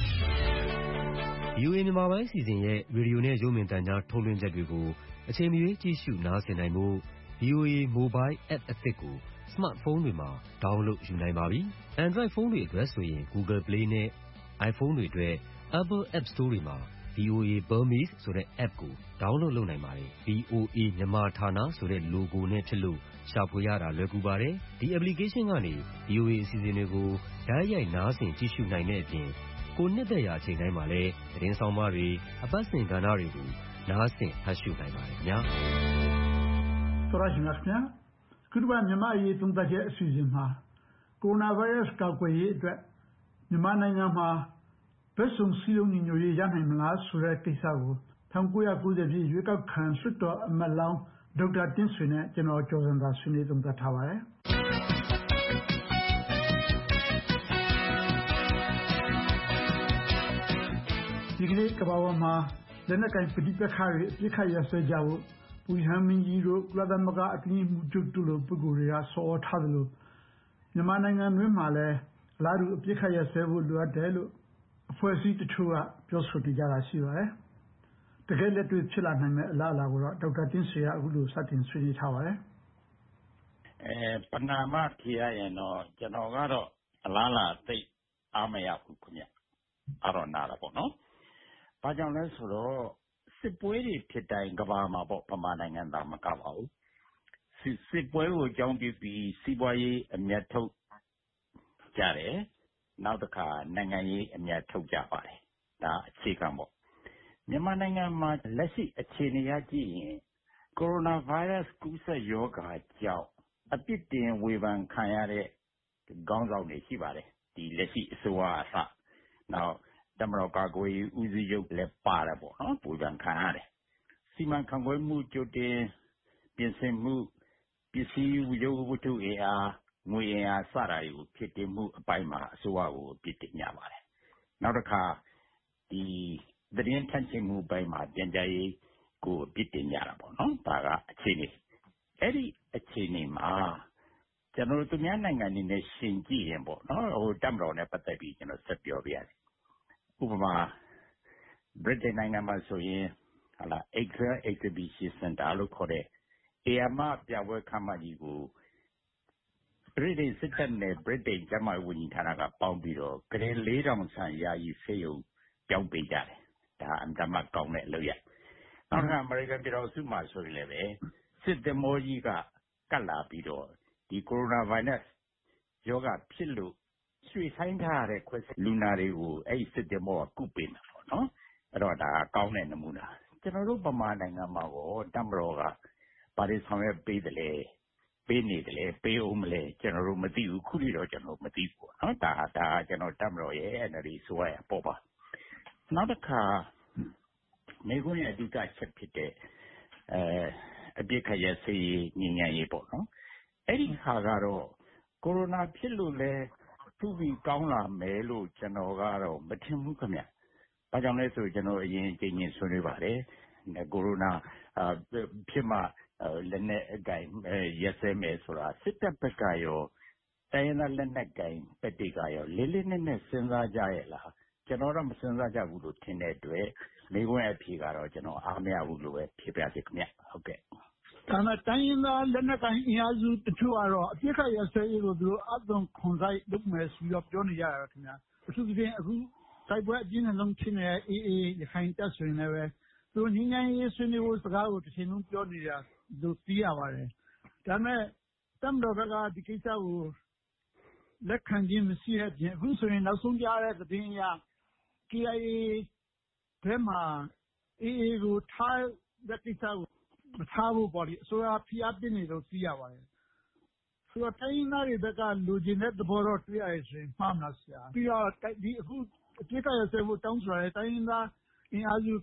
Speaker 19: VOA မြန်မာပိုင်းအစီအစဉ်ရဲ့ရေဒီယိုနဲ့ရုပ်မြင်သံကြားထုတ်လွှင့်ချက်တွေကိုအချိန်မရွေးကြည့်ရှုနားဆင်နိုင်ဖို့ VOA Mobile App အသစ်ကို စမတ်ဖုန်းတွေမှာ download ယူနိုင်ပါပြီ။ Android ဖုန်းတွေအတွက်ဆိုရင် Google Play နဲ့ iPhone တွေအတွက် Apple App Store တွေမှာ VOA Burmese ဆိုတဲ့ app ကို download လုပ်နိုင်ပါတယ်။ VOA မြန်မာဌာနဆိုတဲ့ logo နဲ့ဖြစ်လို့ရှာဖွေရတာလွယ်ကူပါတယ်။ ဒီ application ကနေ VOA အစီအစဉ်တွေကိုတိုက်ရိုက်နားဆင်ကြည့်ရှုနိုင်တဲ့အပြင်ကိုယ်နှစ်သက်ရာအချိန်တိုင်းမှာလည်းသတင်းဆောင်မတွေအပတ်စဉ်ကဏ္ဍတွေကိုနားဆင်ဖတ်ရှုနိုင်ပါတယ်ခင်ဗျာ
Speaker 20: ။သောရရှင်များခင်ဗျာခုတစ်ပတ်မြန်မာအရေးသုံးသပ်ချက်အစီအစဉ်မှာကိုရိုနာဗိုင်းရပ်စ်ကာကွယ်ရေးအတွက်မြန်မာနိုင်ငံမှာဘက်စုံစည်းလုံးညီညွတ်ရေးရနိုင်မလားဆိုတဲ့ကိစ္စကို1990ပြည့်ရွေးကောက်ခံလွှတ်တော်အမတ်လောင်းဒေါက်တာတင့်ဆွေနဲ့ကျွန်တော်ကျော်ဇံသာဆွေးနွေးသုံးသပ်ထားပါတယ်။ဒီကနေ့ကမ္ဘာပေါ်မှာလက်နက်ကိုင်ပဋိပက္ခတွေအပြစ်ခတ်ရစဲကြဖို့ပူရဟန်းမင်းကြီးတို့ကုလသမဂ္ဂအတွင်းရေးမှူးချုပ်တို့လိုပုဂ္ဂိုလ်တွေကဆော်ထားသလိုမြန်မာနိုင်ငံတွင်းမှာလည်းအလားတူအပြစ်ခတ်ရစဲဖို့လိုအပ်တယ်လို့အဖွဲ့အစည်းတချို့ကပြောဆိုနေကြတာရှိပါတယ်။တကယ်လက်တွေ့ဖြစ်လာနိုင်မယ့်အလားအလာကိုတော့ဒေါက်တာတင့်ဆွေကအခုလိုစတင်ဆွေးနွေးထားပါတယ်
Speaker 21: ။ပဏာမဖြေရရင်တော့ကျွန်တော်ကတော့အလားအလာသိအားမရဘူးခင်ဗျ။အားတော့နာတာပေါ့နော်။ဘာကြောင့်လဲဆိုတော့စစ်ပွဲတွေဖြစ်တိုင်းကမ္ဘာမှာပေါ့ဗမာနိုင်ငံသားမကပါဘူး။စစ်ပွဲကိုအကြောင်းပြုပြီးစီးပွားရေးအမြတ်ထုတ်ကြတယ်။နောက်တစ်ခါနိုင်ငံရေးအမြတ်ထုတ်ကြပါတယ်။ဒါအခြေခံပေါ့။မြန်မာနိုင်ငံမှာလက်ရှိအခြေအနေအရကြည့်ရင်ကိုရိုနာဗိုင်းရပ်စ်ကူးစက်ရောဂါကြောင့်အပြစ်တင်ဝေဖန်ခံရတဲ့ခေါင်းဆောင်တွေရှိပါတယ်။ဒီလက်ရှိအစိုးရအစနောက်တမတော်ကာကွယ်ရေးဦးစီးချုပ်လည်းပါတယ်ပေါ့နော်ဝေဖန်ခံရတယ်။စီမံခန့်ခွဲမှုကြိုတင်ပြင်ဆင်မှုပစ္စည်းရုပ်ဝတ္ထုအင်အားငွေအင်အားစတာတွေကိုဖြစ်တည်မှုအပိုင်းမှာအစိုးရကိုအပြစ်တင်ကြပါတယ်။နောက်တစ်ခါဒီသတင်းထန့်ချင်မှုအပိုင်းမှာပြန်ကြားရေးကိုအပြစ်တင်ကြတာပေါ့နော်ဒါကအခြေအနေအဲ့ဒီအခြေအနေမှာကျွန်တော်တို့သူများနိုင်ငံတွေနဲ့ရှင်ကြည့်ရင်ပေါ့နော်ဟိုတမတော်နဲ့ပတ်သက်ပြီးကျွန်တော်ဆက်ပြောပြရတယ်။ဥပမာဗြိတိန်နိုင်ငံမှာဆိုရင်ဟာလာ Exhibition Center လို့ခေါ်တဲ့အေယာမပြပွဲခမ်းမကြီးကိုဗြိတိန်စစ်တပ်နဲ့ဗြိတိန်ကျန်းမာရေးဝန်ကြီးဌာနကပေါင်းပြီးတော့ဂရေ4000ဆန်ယာယီဆေးရုံပြောင်းပေးကြတယ်။ဒါအမှန်မှကောင်းတဲ့အလုပ်ရ။နောက်တစ်ခါအမေရိကန်ပြည်တော်စုမှာဆိုရင်လည်းပဲစစ်သင်္ဘောကြီးကကတ်လာပြီးတော့ဒီကိုရိုနာဗိုင်းရပ်စ်ရောဂါဖြစ်လို့ရွှေ့ဆိုင်းထားတဲ့ခွဲလူနာတွေကိုအဲ့ဒီစစ်သင်္ဘောကကုပေးမှာပေါ့နော်အဲ့တော့ဒါကောင်းတဲ့နမူနာကျွန်တော်တို့ဗမာနိုင်ငံမှာတော့တမတော်ကဗားတွေဆောင်ရွက်ပေးတယ်လေပေးနေတယ်လေပေးအောင်မလဲကျွန်တော်တို့မသိဘူးခုထိတော့ကျွန်တော်မသိဘူးပေါ့နော်ဒါကျွန်တော်တမတော်ရဲ့ NLD ဆိုရပေါ့ပါနောက်တစ်ခါနေခွင့်ရဲ့အဓိကချက်ဖြစ်တဲ့အပြစ်ခရစေးညဉ့်ညံ့ရေးပေါ့နော်အဲ့ဒီခါကတော့ကိုရိုနာဖြစ်လို့လဲသူ့ပြီးကောင်းလာမယ်လို့ကျွန်တော်ကတော့မထင်ဘူးခင်ဗျ။ဘာကြောင့်လဲဆိုကျွန်တော်အရင်အချိန်ချင်းဆွေးနွေးပါတယ်။ကိုရိုနာဖြစ်မှလက်နဲ့အကင်ရက်စဲမယ်ဆိုတာစစ်တပ်ဘက်ကရောတိုင်းရင်းသားလက်နက်ကင်ပက်တွေကရောလေးလေးနက်နက်စဉ်းစားကြရဲ့လားကျွန်တော်တော့မစဉ်းစားကြဘူးလို့ထင်တဲ့အတွက်မိခွင့်အဖြေကတော့ကျွန်တော်အားမရဘူးလို့ပဲဖြေပြစေခင်ဗျ။ဟုတ်ကဲ့
Speaker 20: ။ဒါနဲ့တိုင်းရင်းသားလက်နက်ကိုင်အင်အားစုတချို့ကတော့အပြစ်ခတ်ရစဲရေးကိုသူတို့အသွင်ခွန်ဆိုင်လုပ်မယ်ဆိုပြီးတော့ပြောနေကြတာခင်ဗျာ။အထူးသဖြင့်အခုတိုက်ပွဲအပြင်းထန်ဆုံးဖြစ်နေတဲ့ AA ရခိုင်တပ်ဆိုရင်လည်းပဲသူတို့ငြိမ်းချမ်းရေးဆွေးနွေးဖို့စကားကိုတစ်ချိန်လုံးပြောနေတာလို့သိရပါတယ်။ဒါပေမဲ့တမတော်ဘက်ကဒီကိစ္စကိုလက်ခံခြင်းမရှိတဲ့အပြင်အခုဆိုရင်နောက်ဆုံးကြားတဲ့သတင်းအရ KIA ဘက်မှာ AA ကိုထားတဲ့ကိစ္စကိုမထားဖို့ပေါ့လေအစိုးရဖိအားပေးနေလို့သိရပါတယ်ဆိုတော့တိုင်းရင်းသားတွေဘက်ကလိုချင်တဲ့သဘောတော့တွေ့ရတယ်ဆိုရင်မှားမလားဆရာပြီးတော့ဒီအခုအပြစ်ကရဆဲဖို့တောင်းဆိုရတဲ့တိုင်းရင်းသားအင်အားစု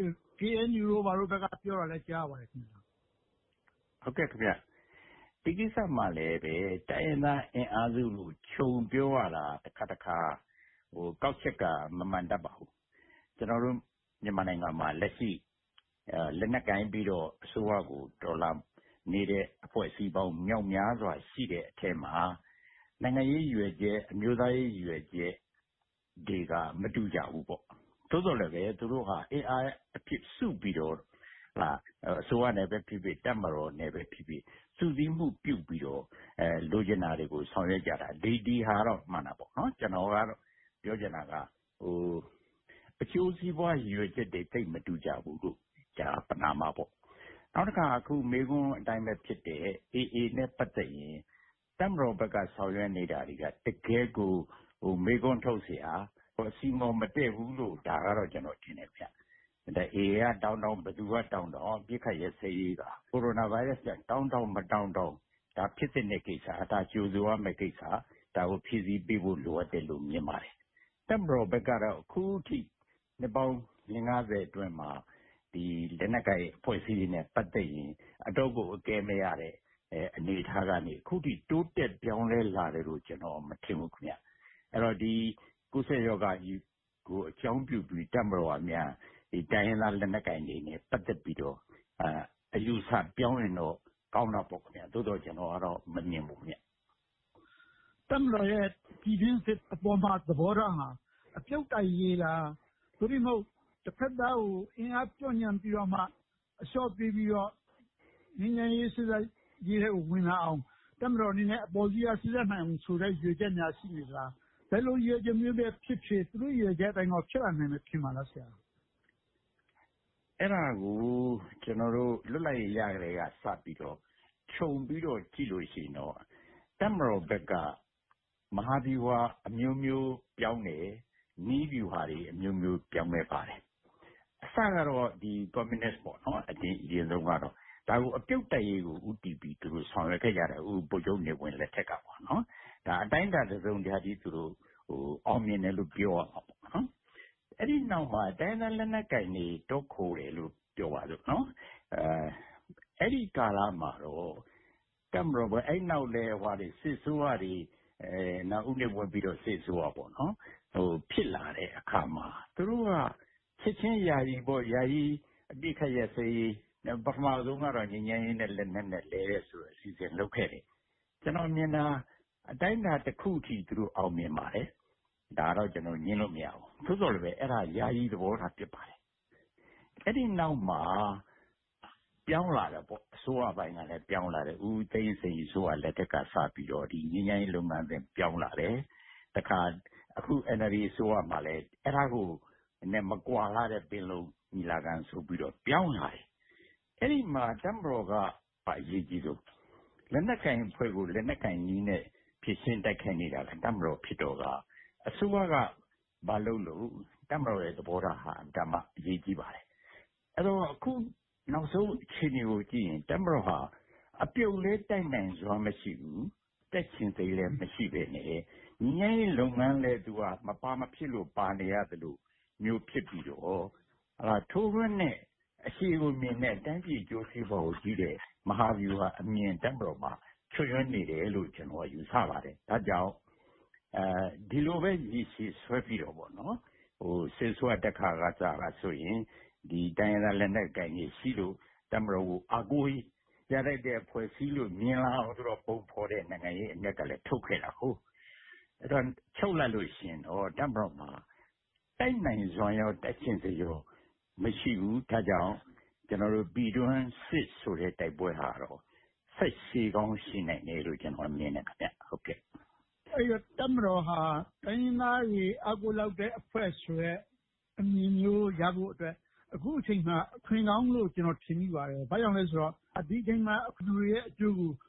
Speaker 20: KNU တို့ဘာလို့ဘက်ကပြောရလဲကြားပါတယ်ခင်ဗျာ
Speaker 21: ဟုတ်ကဲ့ခင်ဗျဒီကိစ္စမှာလည်းပဲတိုင်းရင်းသားအင်အားစုလို့ခြုံပြောရတာတစ်ခါကောက်ချက်ကမမှန်တတ်ပါဘူးကျွန်တော်တို့မြန်မာနိုင်ငံမှာလက်ရှိလက်နက်ကိုင်းပြီးတော့အစိုးရကိုဒေါ်လာနေတဲ့အဖွဲ့အစည်းပေါင်းမြောက်များစွာရှိတဲ့အထက်မှာနိုင်ငံရေးရွယ်ချက်အမျိုးသားရေးရွယ်ချက်တွေကမတူကြဘူးပေါ့သို့တော်လည်းပဲသူတို့ဟာAIအဖြစ်စုပြီးတော့အစိုးရနယ်ပဲဖြစ်ဖြစ်တပ်မတော်နယ်ပဲဖြစ်ဖြစ်စုစည်းမှုပြုပြီးတော့လိုချင်တာတွေကိုဆောင်ရွက်ကြတာဒီဟာတော့မှန်တာပေါ့နော်ကျွန်တော်ကတော့ပြောချင်တာကအကျိုးစီးပွားရွယ်ချက်တွေတိတ်မတူကြဘူးလို့ကြာပနာမှာပေါ့နောက်တစ်ခါအခုမေကွန်းအတိုင်းပဲဖြစ်တဲ့ AA နဲ့ပတ်သက်ရင်တပ်မတော်ဘက်ကဆောင်ရွက်နေတာတွေကတကယ်ကိုမေကွန်းထုတ်เสียအစီမောမတည့်ဘူးလို့ဒါကတော့ကျွန်တော်ထင်တယ်ဗျဒါ AA ကတောင်းဘယ်သူကတောင်းပြစ်ခတ်ရစေးရေးကကိုရိုနာဗိုင်းရပ်စ်ကတောင်းမတောင်းဒါဖြစ်တဲ့ကိစ္စဒါကြိုးစိုးရမယ့်ကိစ္စဒါကိုဖြည့်ဆည်းပေးဖို့လိုအပ်တယ်လို့မြင်ပါတယ်တပ်မတော်ဘက်ကတော့အခုထိနှစ်ပေါင်း50အတွင်းမှာဒီလက်နက်ကိုင်အဖွဲ့အစည်းတွေနဲ့ပတ်သက်ရင်အတော့ကိုအကဲမရတဲ့အနေအထားကနေအခုထိတိုးတက်ပြောင်းလဲလာတယ်လို့ကျွန်တော်မထင်ဘူးခင်ဗျအဲ့တော့ဒီကုသယောဂကိုအကြောင်းပြုပြီးတပ်မတော်အများဒီတိုင်းရင်းသားလက်နက်ကိုင်တွေနဲ့ပတ်သက်ပြီးတော့အယူဆပြောင်းရင်တော့ကောင်းတော့ပေါ့ခင်ဗျသို့တော့ကျွန်တော်ကတော့မမြင်ဘူးခင်ဗျ
Speaker 20: တပ်မတော်ရဲ့ပြည်တွင်းစစ်အပေါ်မှာသဘောထားဟာအပြုတ်တိုက်ရေးလားသို့မဟုတ်တစ်ဖက်သားကိုအင်အားပြညံပြီးတော့မှအလျှော့ပေးပြီးတော့ငင်းငယ်ရေးစစ်စစ်ရေးတဲ့ဝင်လာအောင်တပ်မတော်အနေနဲ့အပေါ်စီးရစစ်စစ်နိုင်အောင်ဆိုတဲ့ရွေချက်များရှိနေလားဘယ်လိုရွေချက်မျိုးပဲဖြစ်ဖြစ်သူတို့ရွေချက်အတိုင်းတော့ဖြစ်လာနိုင်မယ်ဖြစ်မှာလားဆရာ
Speaker 21: အဲ့ဒါကိုကျွန်တော်တို့လွတ်လပ်ရေးရကြတဲ့ကစပြီးတော့ခြုံပြီးတော့ကြည့်လို့ရှိရင်တော့တပ်မတော်ဘက်ကမဟာဗျူဟာအမျိုးမျိုးပြောင်းတယ်နီးဗျူဟာတွေအမျိုးမျိုးပြောင်းလဲပါတယ်အစကတော့ဒီကွန်မြူနစ်ပေါ့နော်အရင်ဆုံးကတော့ဒါကိုအပြုတ်တိုက်ရေးကိုဥတီပြီးသူတို့ဆောင်ရွက်ခဲ့ကြတယ်ဗိုလ်ချုပ်နေဝင်လက်ထက်ကပေါ့နော်ဒါအတိုင်းအတာတစ်စုံတရာကြီးသူတို့အောင်မြင်တယ်လို့ပြောရမှာပေါ့နော်အဲ့ဒီနောက်မှာတိုင်းဒေသလက်နက်ကိုင်တွေတော့ခိုးတယ်လို့ပြောပါလို့နော်အဲ့ဒီကာလမှာတော့တပ်မတော်ပဲအဲ့နောက်လဲဟွာတွေစစ်ဆိုးရတွေနောက်ဦးနေဝင်ပြီးတော့စစ်ဆိုးရပေါ့နော်ဖြစ်လာတဲ့အခါမှာသူတို့ကချက်ချင်းယာယီပေါ့ယာယီအပြစ်ခတ်ရစေးပထမဆုံးကတော့ငြိမ်းချမ်းရေးနဲ့လက်နက်နဲ့လဲတဲ့ဆိုတဲ့အစီအစဉ်လုပ်ခဲ့တယ်ကျွန်တော်မြင်တာအတိုင်းအတာတစ်ခုထိသူတို့အောင်မြင်ပါတယ်ဒါတော့ကျွန်တော်ညင်းလို့မရဘူးသို့တော်လည်းပဲအဲ့ဒါယာယီသဘောထားဖြစ်ပါတယ်အဲ့ဒီနောက်မှာပြောင်းလာတယ်ပေါ့အစိုးရပိုင်းကလည်းပြောင်းလာတယ်ဦးသိန်းစိန်ဆိုရလက်ထက်ကစပြီးတော့ဒီငြိမ်းချမ်းရေးလုပ်ငန်းစဉ်ပြောင်းလာတယ်တခါအခု NLD ဆိုရမှာလဲအဲ့ဒါကိုနဲ့မကွာလာတဲ့ပင်လုံးညီလာခံဆိုပြီးတော့ပြောင်းလာတယ်အဲ့ဒီမှာတပ်မတော်ကအရေးကြီးဆုံးလက်နက်ကင်ဖွဲ့ကိုလက်နက်ကင်ကြီးနဲ့ဖြစ်ရှင်းတိုက်ခိုက်နေတာကတပ်မတော်ဖြစ်တော့ကအစိုးရကဘာလုပ်လို့တပ်မတော်ရဲ့သဘောထားဟာဓမ္မအရေးကြီးပါတယ်အဲ့တော့အခုနောက်ဆုံးအခြေအနေကိုကြည့်ရင်တပ်မတော်ဟာအပြုတ်လဲတိုက်နိုင်စွမ်းမရှိဘူးတက်ချင်သိလည်းမရှိပဲနဲ့ငြိမ်းချမ်းရေးလုပ်ငန်းလဲသူကမဖြစ်လို့ပါနေရတယ်လို့မျိုးဖြစ်ပြီးတော့ထိုးရင်းနဲ့အရှိကိုမြင်တဲ့တန်းပြည်ကျိုးစီးပွားကိုကြည့်တဲ့မဟာဗျူဟာအမြင်တပ်မတော်မှာချွတ်ယွင်းနေတယ်လို့ကျွန်တော်ယူဆပါတယ်ဒါကြောင့်ဒီလိုပဲရည်ရှိဆွဲပြီးတော့ပေါ့နော်စေဆွတ်တက်ခါကစားကဆိုရင်ဒီတိုင်းရင်းသားလက်နက်ကိုင်ကြီးရှိလို့တပ်မတော်ကိုအကူရတဲ့ဖွဲ့စည်းလို့မြင်လာအောင်ဆိုတော့ပုံဖော်တဲ့နိုင်ငံရေးအမြက်ကလည်းထုတ်ခဲ့တာဟုတ်အဲ့တော့ချုပ်လိုက်လို့ရှင်တော့တပ်မတော်မှာတိုက်နိုင်စွမ်းရောတက်ချင်စရောမရှိဘူးဒါကြောင့်ကျွန်တော်တို့ပြည်တွင်းစစ်ဆိုတဲ့တိုက်ပွဲဟာတော့ဆက်ရှိကောင်းရှိနိုင်တယ်လို့ကျွန်တော်မြင်တယ်ခင်ဗျဟုတ်ကဲ့
Speaker 20: အဲ့တော့တပ်မတော်ဟာတိုင်းရင်းသားတွေအကူလောက်တဲ့အဖွဲ့ဆိုရဲအမြင်မျိုးရဖို့အတွက်အခုအချိန်မှာအခွင့်ကောင်းလို့ကျွန်တော်ထင်မိပါတယ်။ဘာကြောင့်လဲဆိုတော့ဒီအချိန်မှာလူတွေရဲ့အကျိုးကိုထ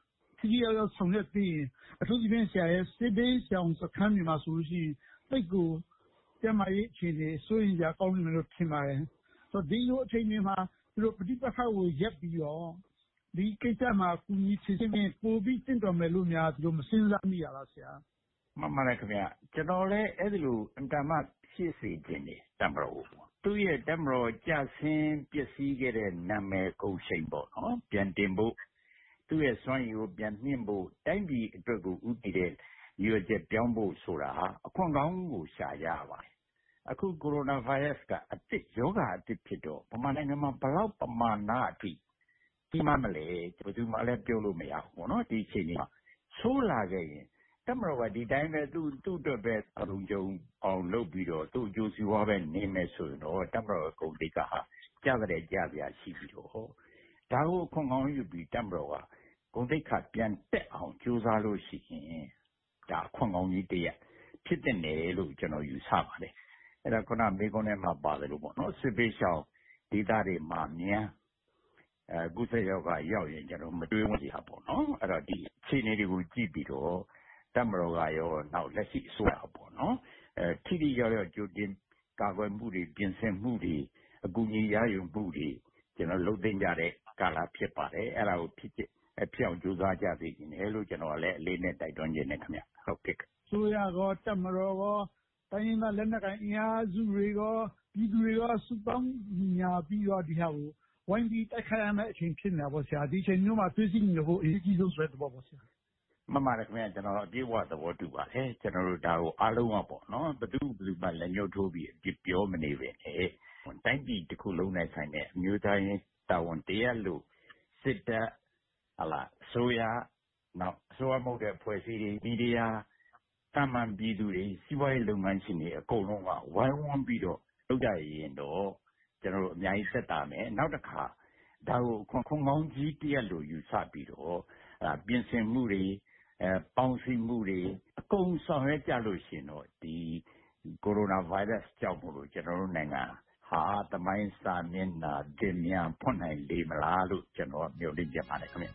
Speaker 20: ထိထိရောက်ရောက်ဆောင်ရွက်ပေးရင်အထူးသဖြင့်ဆရာရဲ့စစ်ဘေးရှောင်စခန်းတွေမှာဆိုလို့ရှိရင်သိပ်ကိုကျန်းမာရေးအခြေအနေစိုးရိမ်စရာကောင်းနေတယ်လို့ထင်ပါတယ်။ဆိုတော့ဒီလိုအချိန်တွေမှာသူတို့ပဋိပက္ခကိုရပ်ပြီးတော့ဒီကိစ္စမှာကူညီဖြေရှင်းရင်ပိုပြီးတင့်တော်မယ်လို့များသူတို့မစဉ်းစားမိရလားဆရာ
Speaker 21: ။မှန်ပါတယ်ခင်ဗျ။ကျွန်တော်လည်းအဲ့ဒီလိုအင်တာမရှေ့စေခြင်းနေတမတော်သူ့ရဲ့တမတော်ကြဆင်းပျက်စီးခဲ့တဲ့နာမည်ကုန်ရှိန်ပေါ့နော်ပြန်တင်ဖို့သူ့ရဲ့စွမ်းရည်ကိုပြန်မြင့်ဖို့တိုင်းပြည်အတွက်ကိုဥတည်တဲ့ရွေးချက်ပြောင်းဖို့ဆိုတာဟာအခွင့်ကောင်းကိုရှာရပါတယ်အခုကိုရိုနာဗိုင်းရပ်စ်ကအသစ်ယောဂအသစ်ဖြစ်တော့ဗမာနိုင်ငံမှာဘလောက်ပမာဏအထိဒီမှမလဲဘယ်သူမှလည်းပြောလို့မရဘူးပေါ့နော်ဒီအချိန်မှာဆိုးလာခဲ့ရင်တမတော်ကဒီတိုင်းပဲသူ့အတွက်ပဲအလုံးကျုံအောင်လုပ်ပြီးတော့သူ့အကျိုးစီးပွားပဲနေမယ်ဆိုရင်တော့တမတော်အကုန်တိတ်ကဟာကြားတဲ့ကြားပြရှိပြီးတော့ဒါကိုခွန်ကောင်းယူပြီးတမတော်ကဂုဏ်သိက္ခာပြန်တက်အောင်ကြိုးစားလို့ရှိရင်ဒါခွန်ကောင်းကြီးတရက်ဖြစ်တဲ့နယ်လို့ကျွန်တော်ယူဆပါတယ်အဲ့ဒါခုနမေကွန်းထဲမှာပါတယ်လို့ပေါ့နော်စစ်ပေးရှောင်ဒေသတွေမှာမြန်ကုသယောဂရောက်ရင်ကျွန်တော်မတွေးဝင်စီဟာပေါ့နော်အဲ့တော့ဒီအခြေအနေတွေကိုကြည့်ပြီးတော့တမတော်ကရောနောက်လက်ရှိအစိုးရပေါ့နော်ထိထိရောက်ရောက်ကြိုတင်ကာကွယ်မှုတွေပြင်ဆင်မှုတွေအကူအညီရယူမှုတွေကျွန်တော်လုပ်သိကြတဲ့ကာလဖြစ်ပါတယ်အဲ့ဒါကိုဖြစ်အောင်ကြိုးစားကြစေချင်တယ်လို့ကျွန်တော်လည်းအလေးနဲ့တိုက်တွန်းခြင်းနဲ့ခင်ဗျဟုတ်ကဲ့
Speaker 20: ဆိုရကောတမတော်ကောတိုင်းရင်းသားလက်နက်ကိုင်အင်အားစုတွေကောပြည်သူတွေကောစုပေါင်းညာပြီးတော့ဒီဟာကိုဝိုင်းပြီးတိုက်ခိုက်ရမယ့်အချိန်ဖြစ်နေတာပေါ့ဆရာဒီအချိန်မျိုးမှာသွေးစည်းညီဖို့အရေးကြီးဆုံးဆိုတဲ့သဘောပေါ့ဆရာ
Speaker 21: မှန်ပါတယ်ခင်ဗျကျွန်တော်အပြည့်အဝသဘောတူပါတယ်ကျွန်တော်တို့ဒါကိုအားလုံးကပေါ့နော်ဘယ်သူမှလက်ညှိုးထိုးပြီးအပြစ်ပြောမနေပဲနဲ့တိုင်းပြည်တစ်ခုလုံးနဲ့ဆိုင်တဲ့အမျိုးသားရေးတာဝန်တရားလို့စစ်တပ်ဆိုရနောက်ဆိုရမဟုတ်တဲ့ဖွဲ့စည်းတွေမီဒီယာတာမန်ပြည်သူတွေစီးပွားရေးလုပ်ငန်းရှင်တွေအကုန်လုံးကဝိုင်းဝန်းပြီးတော့လုပ်ကြရင်တော့ကျွန်တော်တို့အများကြီးသက်သာမယ်နောက်တစ်ခါဒါကိုခွန်ကောင်းကြီးတရက်လို့ယူဆပြီးတော့ပြင်ဆင်မှုတွေပေါင်းစည်းမှုတွေအကုန်ဆောင်ရွက်ကြလို့ရှင်တော့ဒီကိုရိုနာဗိုင်းရပ်စ်ကြောင့်မို့လို့ကျွန်တော်တို့နိုင်ငံဟာသမိုင်းစာမျက်နှာတင်မြန်ဖွင့်နိုင်လေမလားလို့ကျွန်တော်မျှော်လင့်ကြပါတယ်ခင်ဗျ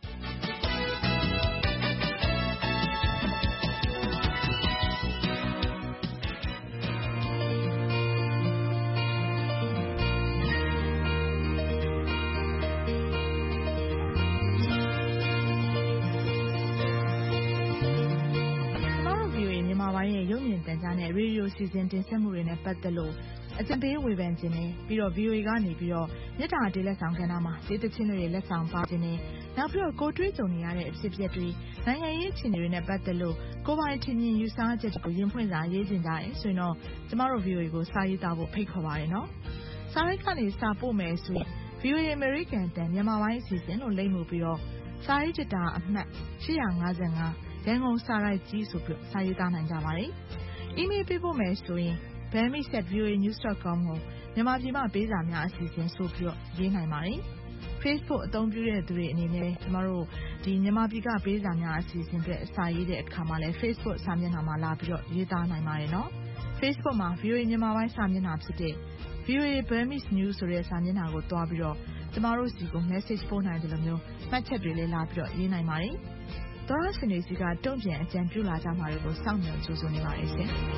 Speaker 3: နဲ့ရေဒီယိုစီစဉ်တင်ဆက်မှုတွေနဲ့ပတ်သက်လို့အကြံပေးဝေဖန်ခြင်းနဲ့ပြီးတော့ VOA ကနေပြီးတော့မြစ်တာတေးလက်ဆောင်ကဏ္ဍမှာဒေသချင်းတွေလက်ဆောင်ပါခြင်းနဲ့နောက်ပြီးတော့ကိုတွေးကြုံနေရတဲ့အဖြစ်အပျက်တွေနိုင်ငံရေးအခြေအနေတွေနဲ့ပတ်သက်လို့ကိုပိုင်ထင်မြင်ယူဆချက်တွေကိုရင်ဖွင့်စာရေးတင်ကြတယ်ဆိုရင်တော့ကျမတို့ VOA ကိုစာရေးသားဖို့ဖိတ်ခေါ်ပါတယ်နော်စာရိုက်ကနေစာပို့မယ်ဆိုရင် VOA American တန်မြန်မာပိုင်းအစီအစဉ်လို့လိမ့်မှုပြီးတော့စာရေးချတာအမှတ်855ရန်ကုန်စာရိုက်ကြီးဆိုပြီးစာရေးသားနိုင်ကြပါတယ်အီးမေးလ်ပေးဖို့မယ်ဆိုရင် bami@voanews.com ကိုမြန်မာပြည်မှာပေးစာများအစီအစဉ်ဆိုပြီးတော့ရေးနိုင်ပါတယ်။ Facebook အသုံးပြုတဲ့သူတွေအနေနဲ့ကျမတို့ဒီမြန်မာပြည်ကပေးစာများအစီအစဉ်တွေအစာရေးတဲ့အခါမှာလည်း Facebook စာမျက်နှာမှာလာပြီးတော့ရေးသားနိုင်ပါတယ်နော်။ Facebook မှာ VOA မြန်မာပိုင်းစာမျက်နှာဖြစ်တဲ့ VOA Burmese News ဆိုတဲ့စာမျက်နှာကိုတွားပြီးတော့ကျမတို့စီကို message ပို့နိုင်တယ်လို့မျိုးမှတ်ချက်တွေလည်းလာပြီးတော့ရေးနိုင်ပါတယ်။သောရရှင်တွေစီကတုံ့ပြန်အကြံပြုလာကြမှာတွေကိုစောင့်မျှော်ကြိုးစားနေပါတယ်ရှင်။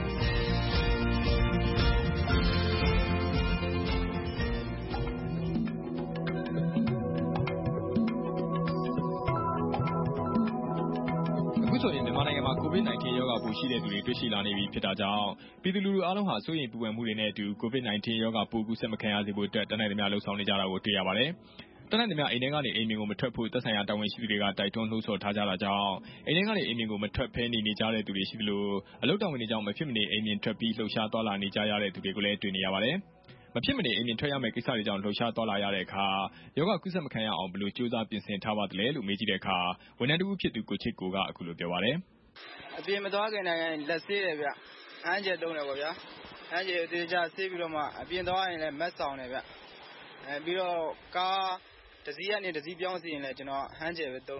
Speaker 1: ဆိုရင်မြန်မာနိုင်ငံမှာ COVID-19 ရောဂါပိုးရှိတဲ့သူတွေတွေ့ရှိလာနေပြီဖြစ်တာကြောင့်ပြည်သူလူထုအားလုံးဟာစိုးရိမ်ပူပန်မှုတွေနဲ့အတူ COVID-19 ရောဂါပိုးကူးစက်မခံရစေဖို့အတွက်တတ်နိုင်သမျှလှုံ့ဆော်နေကြတာကိုတွေ့ရပါတယ်။တတ်နိုင်သမျှအိမ်ထဲကနေအိမ်ပြင်ကိုမထွက်ဖို့သက်ဆိုင်ရာတာဝန်ရှိသူတွေကတိုက်တွန်းနှိုးဆော်ထားကြတာကြောင့်အိမ်ထဲကနေအိမ်ပြင်ကိုမထွက်ဖဲနေကြတဲ့သူတွေရှိသလိုအလုပ်တာဝန်တွေကြောင့်မဖြစ်မနေအိမ်ပြင်ထွက်ပြီးလှုပ်ရှားသွားလာနေကြရတဲ့သူတွေကိုလည်းတွေ့နေရပါတယ်။မဖြစ်မနေအိမ်ပြင်ထွက်ရမယ့်ကိစ္စတွေကြောင့်လှုပ်ရှားသွားလာရတဲ့အခါယောဂကူးစက်မခံရအောင်ဘယ်လိုကြိုးစားပြင်ဆင်ထားပါသလဲလို့မေးကြည့်တဲ့အခါဝန်ထမ်းတဦးဖြစ်သူကိုချစ်ကိုကအခုလိုပြောပါတယ်
Speaker 22: ။အပြင်မသွားခင်တိုင်းလက်ဆေးတယ်ဗျ။ဟန်းဂျယ်သုံးတယ်ပေါ့ဗျာ။ဟန်းဂျယ်တေချာဆေးပြီးတော့မှအပြင်သွားရင်လည်းမတ်ဆောင်တယ်ဗျ။ပြီးတော့ကားတစ်စီးကနေတစ်စီးပြောင်းစီရင်လည်းကျွန်တော်ဟန်းဂျယ်ပဲသုံးတယ်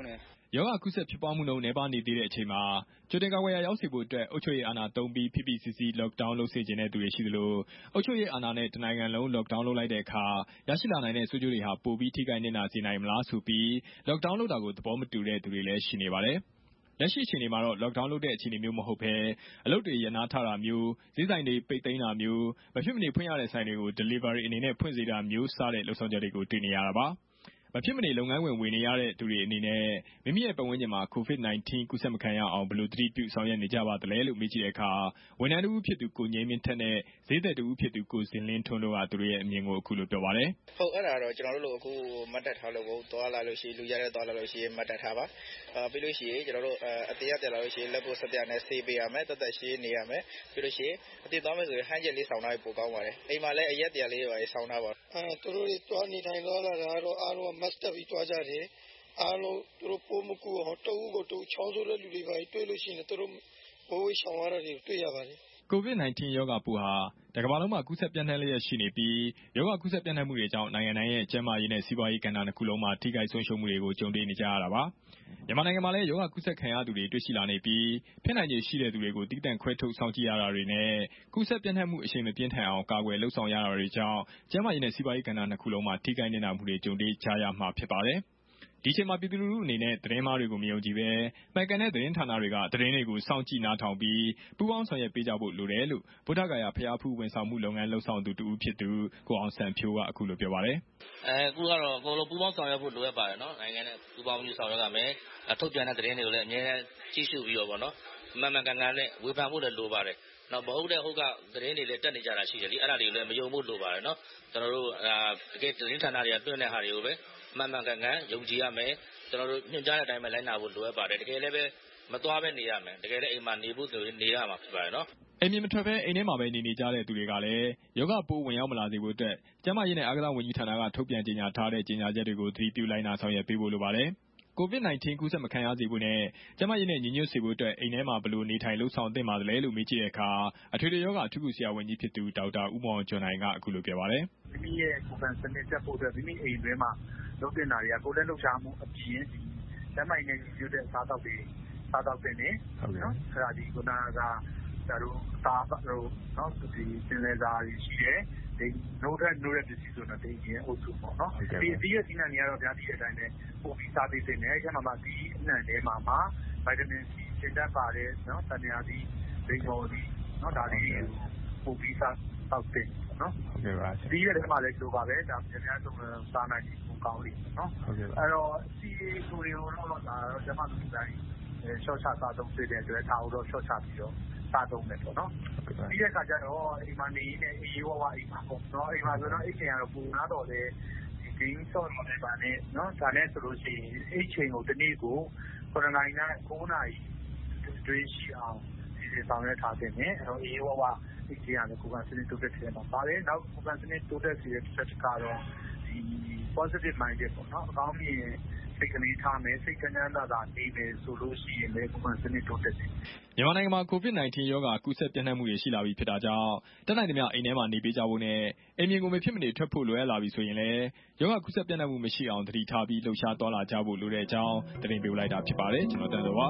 Speaker 1: ရောဂါကူးစက်ဖြစ်ပွားမှုနှုန်းနည်းပါးနေသေးတဲ့အချိန်မှာကြိုတင်ကာကွယ်ရာရောက်စေဖို့အတွက်အုပ်ချုပ်ရေးအာဏာသုံးပြီးဖိဖိစီးစီး lockdown လုပ်စေချင်တဲ့သူတွေရှိသလိုအုပ်ချုပ်ရေးအာဏာနဲ့တနိုင်ငံလုံး lockdown လုပ်လိုက်တဲ့အခါရရှိလာနိုင်တဲ့ဆိုးကျိုးတွေဟာပိုပြီးထိခိုက်နစ်နာစေနိုင်မလားဆိုပြီး lockdown လုပ်တာကိုသဘောမတူတဲ့သူတွေလည်းရှိနေပါတယ်။လက်ရှိအခြေအနေမှာတော့ lockdown လုပ်တဲ့အခြေအနေမျိုးမဟုတ်ဘဲအလုပ်တွေရပ်နားထားတာမျိုးဈေးဆိုင်တွေပိတ်သိမ်းတာမျိုးမဖြစ်မနေဖွင့်ရတဲ့ဆိုင်တွေကို delivery အနေနဲ့ဖွင့်စေတာမျိုးစတဲ့လှုပ်ဆောင်ချက်တွေကိုတွေ့နေရတာပါ။မဖြစ်မနေလုပ်ငန်းဝင်နေရတဲ့သူတွေအနေနဲ့မိမိရဲ့ပတ်ဝန်းကျင်မှာ COVID-19 ကူးစက်မခံရအောင်ဘယ်လိုသတိပြုဆောင်ရွက်နေကြပါသလဲလို့မေးကြည့်တဲ့အခါဝန်ထမ်းတဦးဖြစ်သူကိုငြိမ်းမင်းထက်နဲ့ဈေးသည်တဦးဖြစ်သူကိုဇင်လင်းထွန်းတို့ကသူတို့ရဲ့အမြင်ကိုအခုလိုပြောပါတယ်
Speaker 22: ။ဟုတ်အဲ့ဒါတော့ကျွန်တော်တို့အခုမှတ်တက်ထားလို့သွားလာလို့ရှိရင်လူရတဲ့သွားလာလို့ရှိရင်မှတ်တက်ထားပါ။ပြီးလို့ရှိရင်ကျွန်တော်တို့အသေးတက်လာလို့ရှိရင်လက်ပို့ဆက်ပြနဲ့ဆေးပေးရမယ်တက်တက်ရှင်းနေရမယ်ပြီးလို့ရှိရင်အသေးသွားမယ်ဆိုရင်ဟန်ချက်လေးဆောင်ထားပြီးပို့ကောင်းပါတယ်။အိမ်မှာလည်းအရက်တရားလေးတွေဆောင်ထားပါ။သူတို့တွေသွားနေတိုင်းသွားလာတာတော့အားလုံး must တက်ပြီးသွားကြတယ်အားလုံးသူတို့ပိုးမကူအောင်တအုပ်ကိုတအုပ်ချောင်းဆိုတဲ့လူတွေပါတွေ့လို့ရှိရင်သူတို့ဘိုးရှောင်ရတာတွေတွေ့ရပါတယ်
Speaker 1: ။ COVID-19 ရောဂါပိုးဟာတကမ္ဘာလုံးမှာကူးစက်ပြန့်နှံ့လျက်ရှိနေပြီးရောဂါကူးစက်ပြန့်နှံ့မှုတွေကြောင့်နိုင်ငံတိုင်းရဲ့ကျန်းမာရေးနဲ့စီးပွားရေးကဏ္ဍတစ်ခုလုံးမှာထိခိုက်ဆုံးရှုံးမှုတွေကိုကြုံတွေ့နေကြရတာပါ။မြန်မာနိုင်ငံမှာလည်းရောဂါကူးစက်ခံရသူတွေတွေ့ရှိလာနေပြီးဖြစ်နိုင်ခြေရှိတဲ့သူတွေကိုတည်တံ့ခွဲထုတ်စောင့်ကြည့်ရတာတွေနဲ့ကူးစက်ပြန့်နှံ့မှုအရှိန်မပြင်းထန်အောင်ကာကွယ်လှုပ်ဆောင်ရတာတွေကြောင့်ကျန်းမာရေးနဲ့စီးပွားရေးကဏ္ဍနှစ်ခုလုံးမှာထိခိုက်နစ်နာမှုတွေကြုံတွေ့ကြရမှာဖြစ်ပါတယ်။ဒီအချိန်မှာပြည်သူလူထုအနေနဲ့သတင်းမှားတွေကိုမယုံကြည်ဘဲမှန်ကန်တဲ့သတင်းဌာနတွေကသတင်းတွေကိုစောင့်ကြည့်နားထောင်ပြီးပူးပေါင်းဆောင်ရွက်ပေးကြဖို့လိုတယ်လို့ဗုဒ္ဓဂယာဖျားဖူးဝန်ဆောင်မှုလုပ်ငန်းလှုပ်ဆောင်သူတူဖြစ်သူကိုအောင်ဆန်းဖြိုးကအခုလိုပြောပါတယ်
Speaker 2: အခုကတော့အကုန်လုံးပူးပေါင်းဆောင်ရွက်ဖို့လိုအပ်ပါတယ်နော်နိုင်ငံနဲ့ပူးပေါင်းပြီးဆောင်ရွက်ရမယ်ထုတ်ပြန်တဲ့သတင်းတွေကိုလည်းအများကြီးကြည့်ရှုပြီးတော့ပေါ့နော်မှန်မှန်ကန်ကန်နဲ့ဝေဖန်ဖို့လည်းလိုပါတယ်နော်မဟုတ်တဲ့ဟုတ်ကသတင်းတွေလည်းတက်နေကြတာရှိတယ်လေအဲ့ဒါတွေကိုလည်းမယုံဖို့လိုပါတယ်နော်ကျွန်တော်တို့တကယ်သတင်းဌာနတွေကတွင်းတဲ့ဟာတွေကိုပဲမှန်မှန်ကန်ကန်ယုံကြည်ရမယ်ကျွန်တော်တို့ညွှန်ကြားတဲ့အတိုင်းပဲလိုက်နာဖို့လိုအပ်ပါတယ်တကယ်လည်းပဲမသွားပဲနေရမယ်တကယ်လည်းအိမ်မှာနေဖို့ဆိုရင်နေရမှာဖြစ်ပါတယ်နော်
Speaker 1: အိမ်မြင်မထွက်ဘဲအိမ်ထဲမှာပဲနေကြတဲ့သူတွေကလည်းယောဂပိုးဝင်ရောက်မလာစေဖို့အတွက်ကျန်းမာရေးနဲ့အားကစားဝန်ကြီးဌာနကထုတ်ပြန်ကြေညာထားတဲ့ကြေညာချက်တွေကိုသတိပြုလိုက်နာဆောင်ရွက်ပေးဖို့လိုပါတယ်COVID-19 ကူးစက်မခံရစေဖို့နဲ့ကျန်းမာရေးနဲ့ညီညွတ်စေဖို့အတွက်အိမ်ထဲမှာဘယ်လိုနေထိုင်လှုပ်ဆောင်သင့်ပါသလဲလို့မေးကြည့်တဲ့အခါအထွေထွေရောဂါအထူးကုဆရာဝန်ကြီးဖြစ်သူဒေါက်တာဦးမောင်ကျော်နိုင်ကအခုလိုပြောပါတယ်
Speaker 6: မိမိရဲ့ကိုယ်ခံစနစ်တက်ဖို့အတွက်မိမိအိမ်တွင်းမှာလုပ်တင်တာတွေကကိုယ်လက်လှုပ်ရှားမှုအပြင်ကျန်းမာရေးနဲ့ညီညွတ်တဲ့စားသောက်တွေစားသောက်တင်နေနော်အဲ့ဒါဒီခုနကဒါတို့သားတို့နော်ဒီစင်လေစာတွေရှိတယ်ဒီနိုးတဲ့ပစ္စည်းဆိုတော့ဒီရင်အုပ်စုပေါ့နော်ဒီအပြီးရဲ့ဒီနံနေရတော့ဗျာဒီအတိုင်းပဲပို့ပြီးစားပေးနေတယ်အဲ့မှာဒီအနံထဲမှာဗိုက်တာမင်စီစင်တက်ပါတယ်နော်တန်ရာသီဒိန်မော်ဒီနော်ဒါလေးပို့ပြီးစားတောက်တင်နော်ဟုတ်ကဲ့ပါဒီရဲ့ထဲမှာလည်းလိုပါပဲဒါအများဆုံးစားနိုင်ပြီးပိုကောင်းလိမ့်မယ်နော်ဟုတ်ကဲ့ပါအဲ့တော့စီဆိုရင်တော့ဒါတော့ကျမတို့တိုင်းရှော့ချစားသုံးပေးတဲ့အတွက်ဒါတော့ရှော့ချပြီးတော့စားသုံးမယ်ပေါ့နော်ပြီးတဲ့အခါကျတော့အိမ်မှာနေနေအေးဝဝအိမ်မှာပေါ့နော်အိမ်မှာဆိုတော့အိမ်ချိန်ကတော့ပူနာတော့လေဒီ gain shot တွေပါနဲ့နော်ဒါနဲ့ဆိုလို့ရှိရင်အိမ်ချိန်ကိုတစ်နေ့ကို9နာရီနဲ့9နာရီတွင်းရှိအောင်ဒီဆောင်ရွက်ထားတဲ့နဲ့အဲ့တော့အေးဝဝအိမ်ချိန်ရတယ်ကိုယ်ကစနစ်တိုးတက်တယ်မှာပါတယ်နောက်ကိုယ်ကစနစ်တိုးတက်စေတဲ့တစ်ချက်ကတော့ဒီ positive minded ပေါ့နော်အကောင်းမြင်စိတ်ကလေးထားမယ်စိတ်ကန်းသာနေမယ်ဆိုလို့ရှိရင်လည်းကိုယ်ကစနစ်တိုးတက်တယ်
Speaker 1: မြန်မာနိုင်ငံမှာ COVID-19 ရောဂါကူးစက်ပြန့်နှံ့မှုတွေရှိလာပြီဖြစ်တာကြောင့်တက်နိုင်သမျှအိမ်ထဲမှာနေပေးကြဖို့နဲ့အိမ်ပြင်ကိုမဖြစ်မနေထွက်ဖို့လိုအပ်လာပြီဆိုရင်လည်းရောဂါကူးစက်ပြန့်နှံ့မှုမရှိအောင်သတိထားပြီးလှုပ်ရှားသွားလာကြဖို့လိုတဲ့အကြောင်းတင်ပြလိုက်တာဖြစ်ပါတယ်ကျွန်တော်တန်တော်ပါ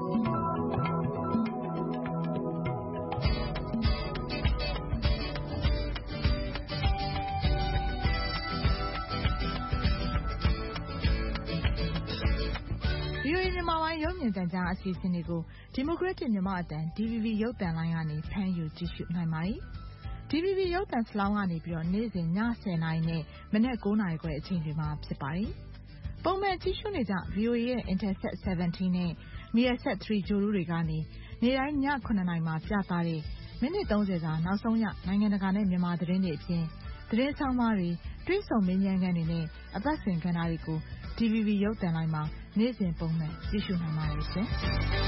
Speaker 3: မြန်မာပိုင်းရုပ်မြင်သံကြားအစီအစဉ်တွေကို Democratic မြန်မာအသံ DVB ရုပ်သံလိုင်းကနေဖမ်းယူကြည့်ရှုနိုင်ပါတယ်။ DVB ရုပ်သံစလောင်းကနေပြီးတော့နေ့စဉ်ည10:00နာရီနဲ့မနက်9:00နာရီခွဲအချိန်တွေမှာဖြစ်ပါတယ်။ပုံမှန်ကြည့်ရှုနေကြ VOA ရဲ့ Intelsat 17နဲ့ Measat 3 ဂြိုလ်တုတွေကနေနေ့တိုင်းည9:00နာရီမှာပြသတဲ့မိနစ်30စာနောက်ဆုံးရနိုင်ငံတကာနဲ့မြန်မာသတင်းတွေအပြင်သတင်းဆောင်မတွေတွင်းဆုံမေးမြန်းခန်းတွေနဲ့အပတ်စဉ်ကဏ္ဍတွေကို DVB ရုပ်သံလိုင်းမှာနေ့စဉ်ပုံမှန်ကြည့်ရှုနိုင်ပါတယ်ရှင်။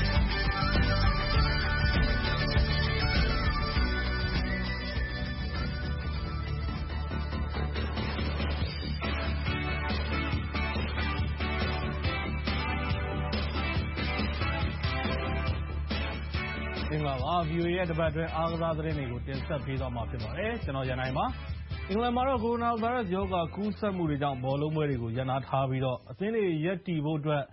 Speaker 23: မင်္ဂလာပါ VOA ရဲ့တပတ်အတွင်းအားကစားသတင်းတွေကိုတင်ဆက်ပေးသွားမှာဖြစ်ပါတယ်ကျွန်တော်ရန်နိုင်ပါအင်္ဂလန်မှာတော့ကိုရိုနာဗိုင်းရပ်စ်ရောဂါကူးစက်မှုတွေကြောင့်ဘောလုံးပွဲတွေကိုရပ်နားထားပြီးတော့အသင်းတွေရပ်တည်ဖို့အတွက်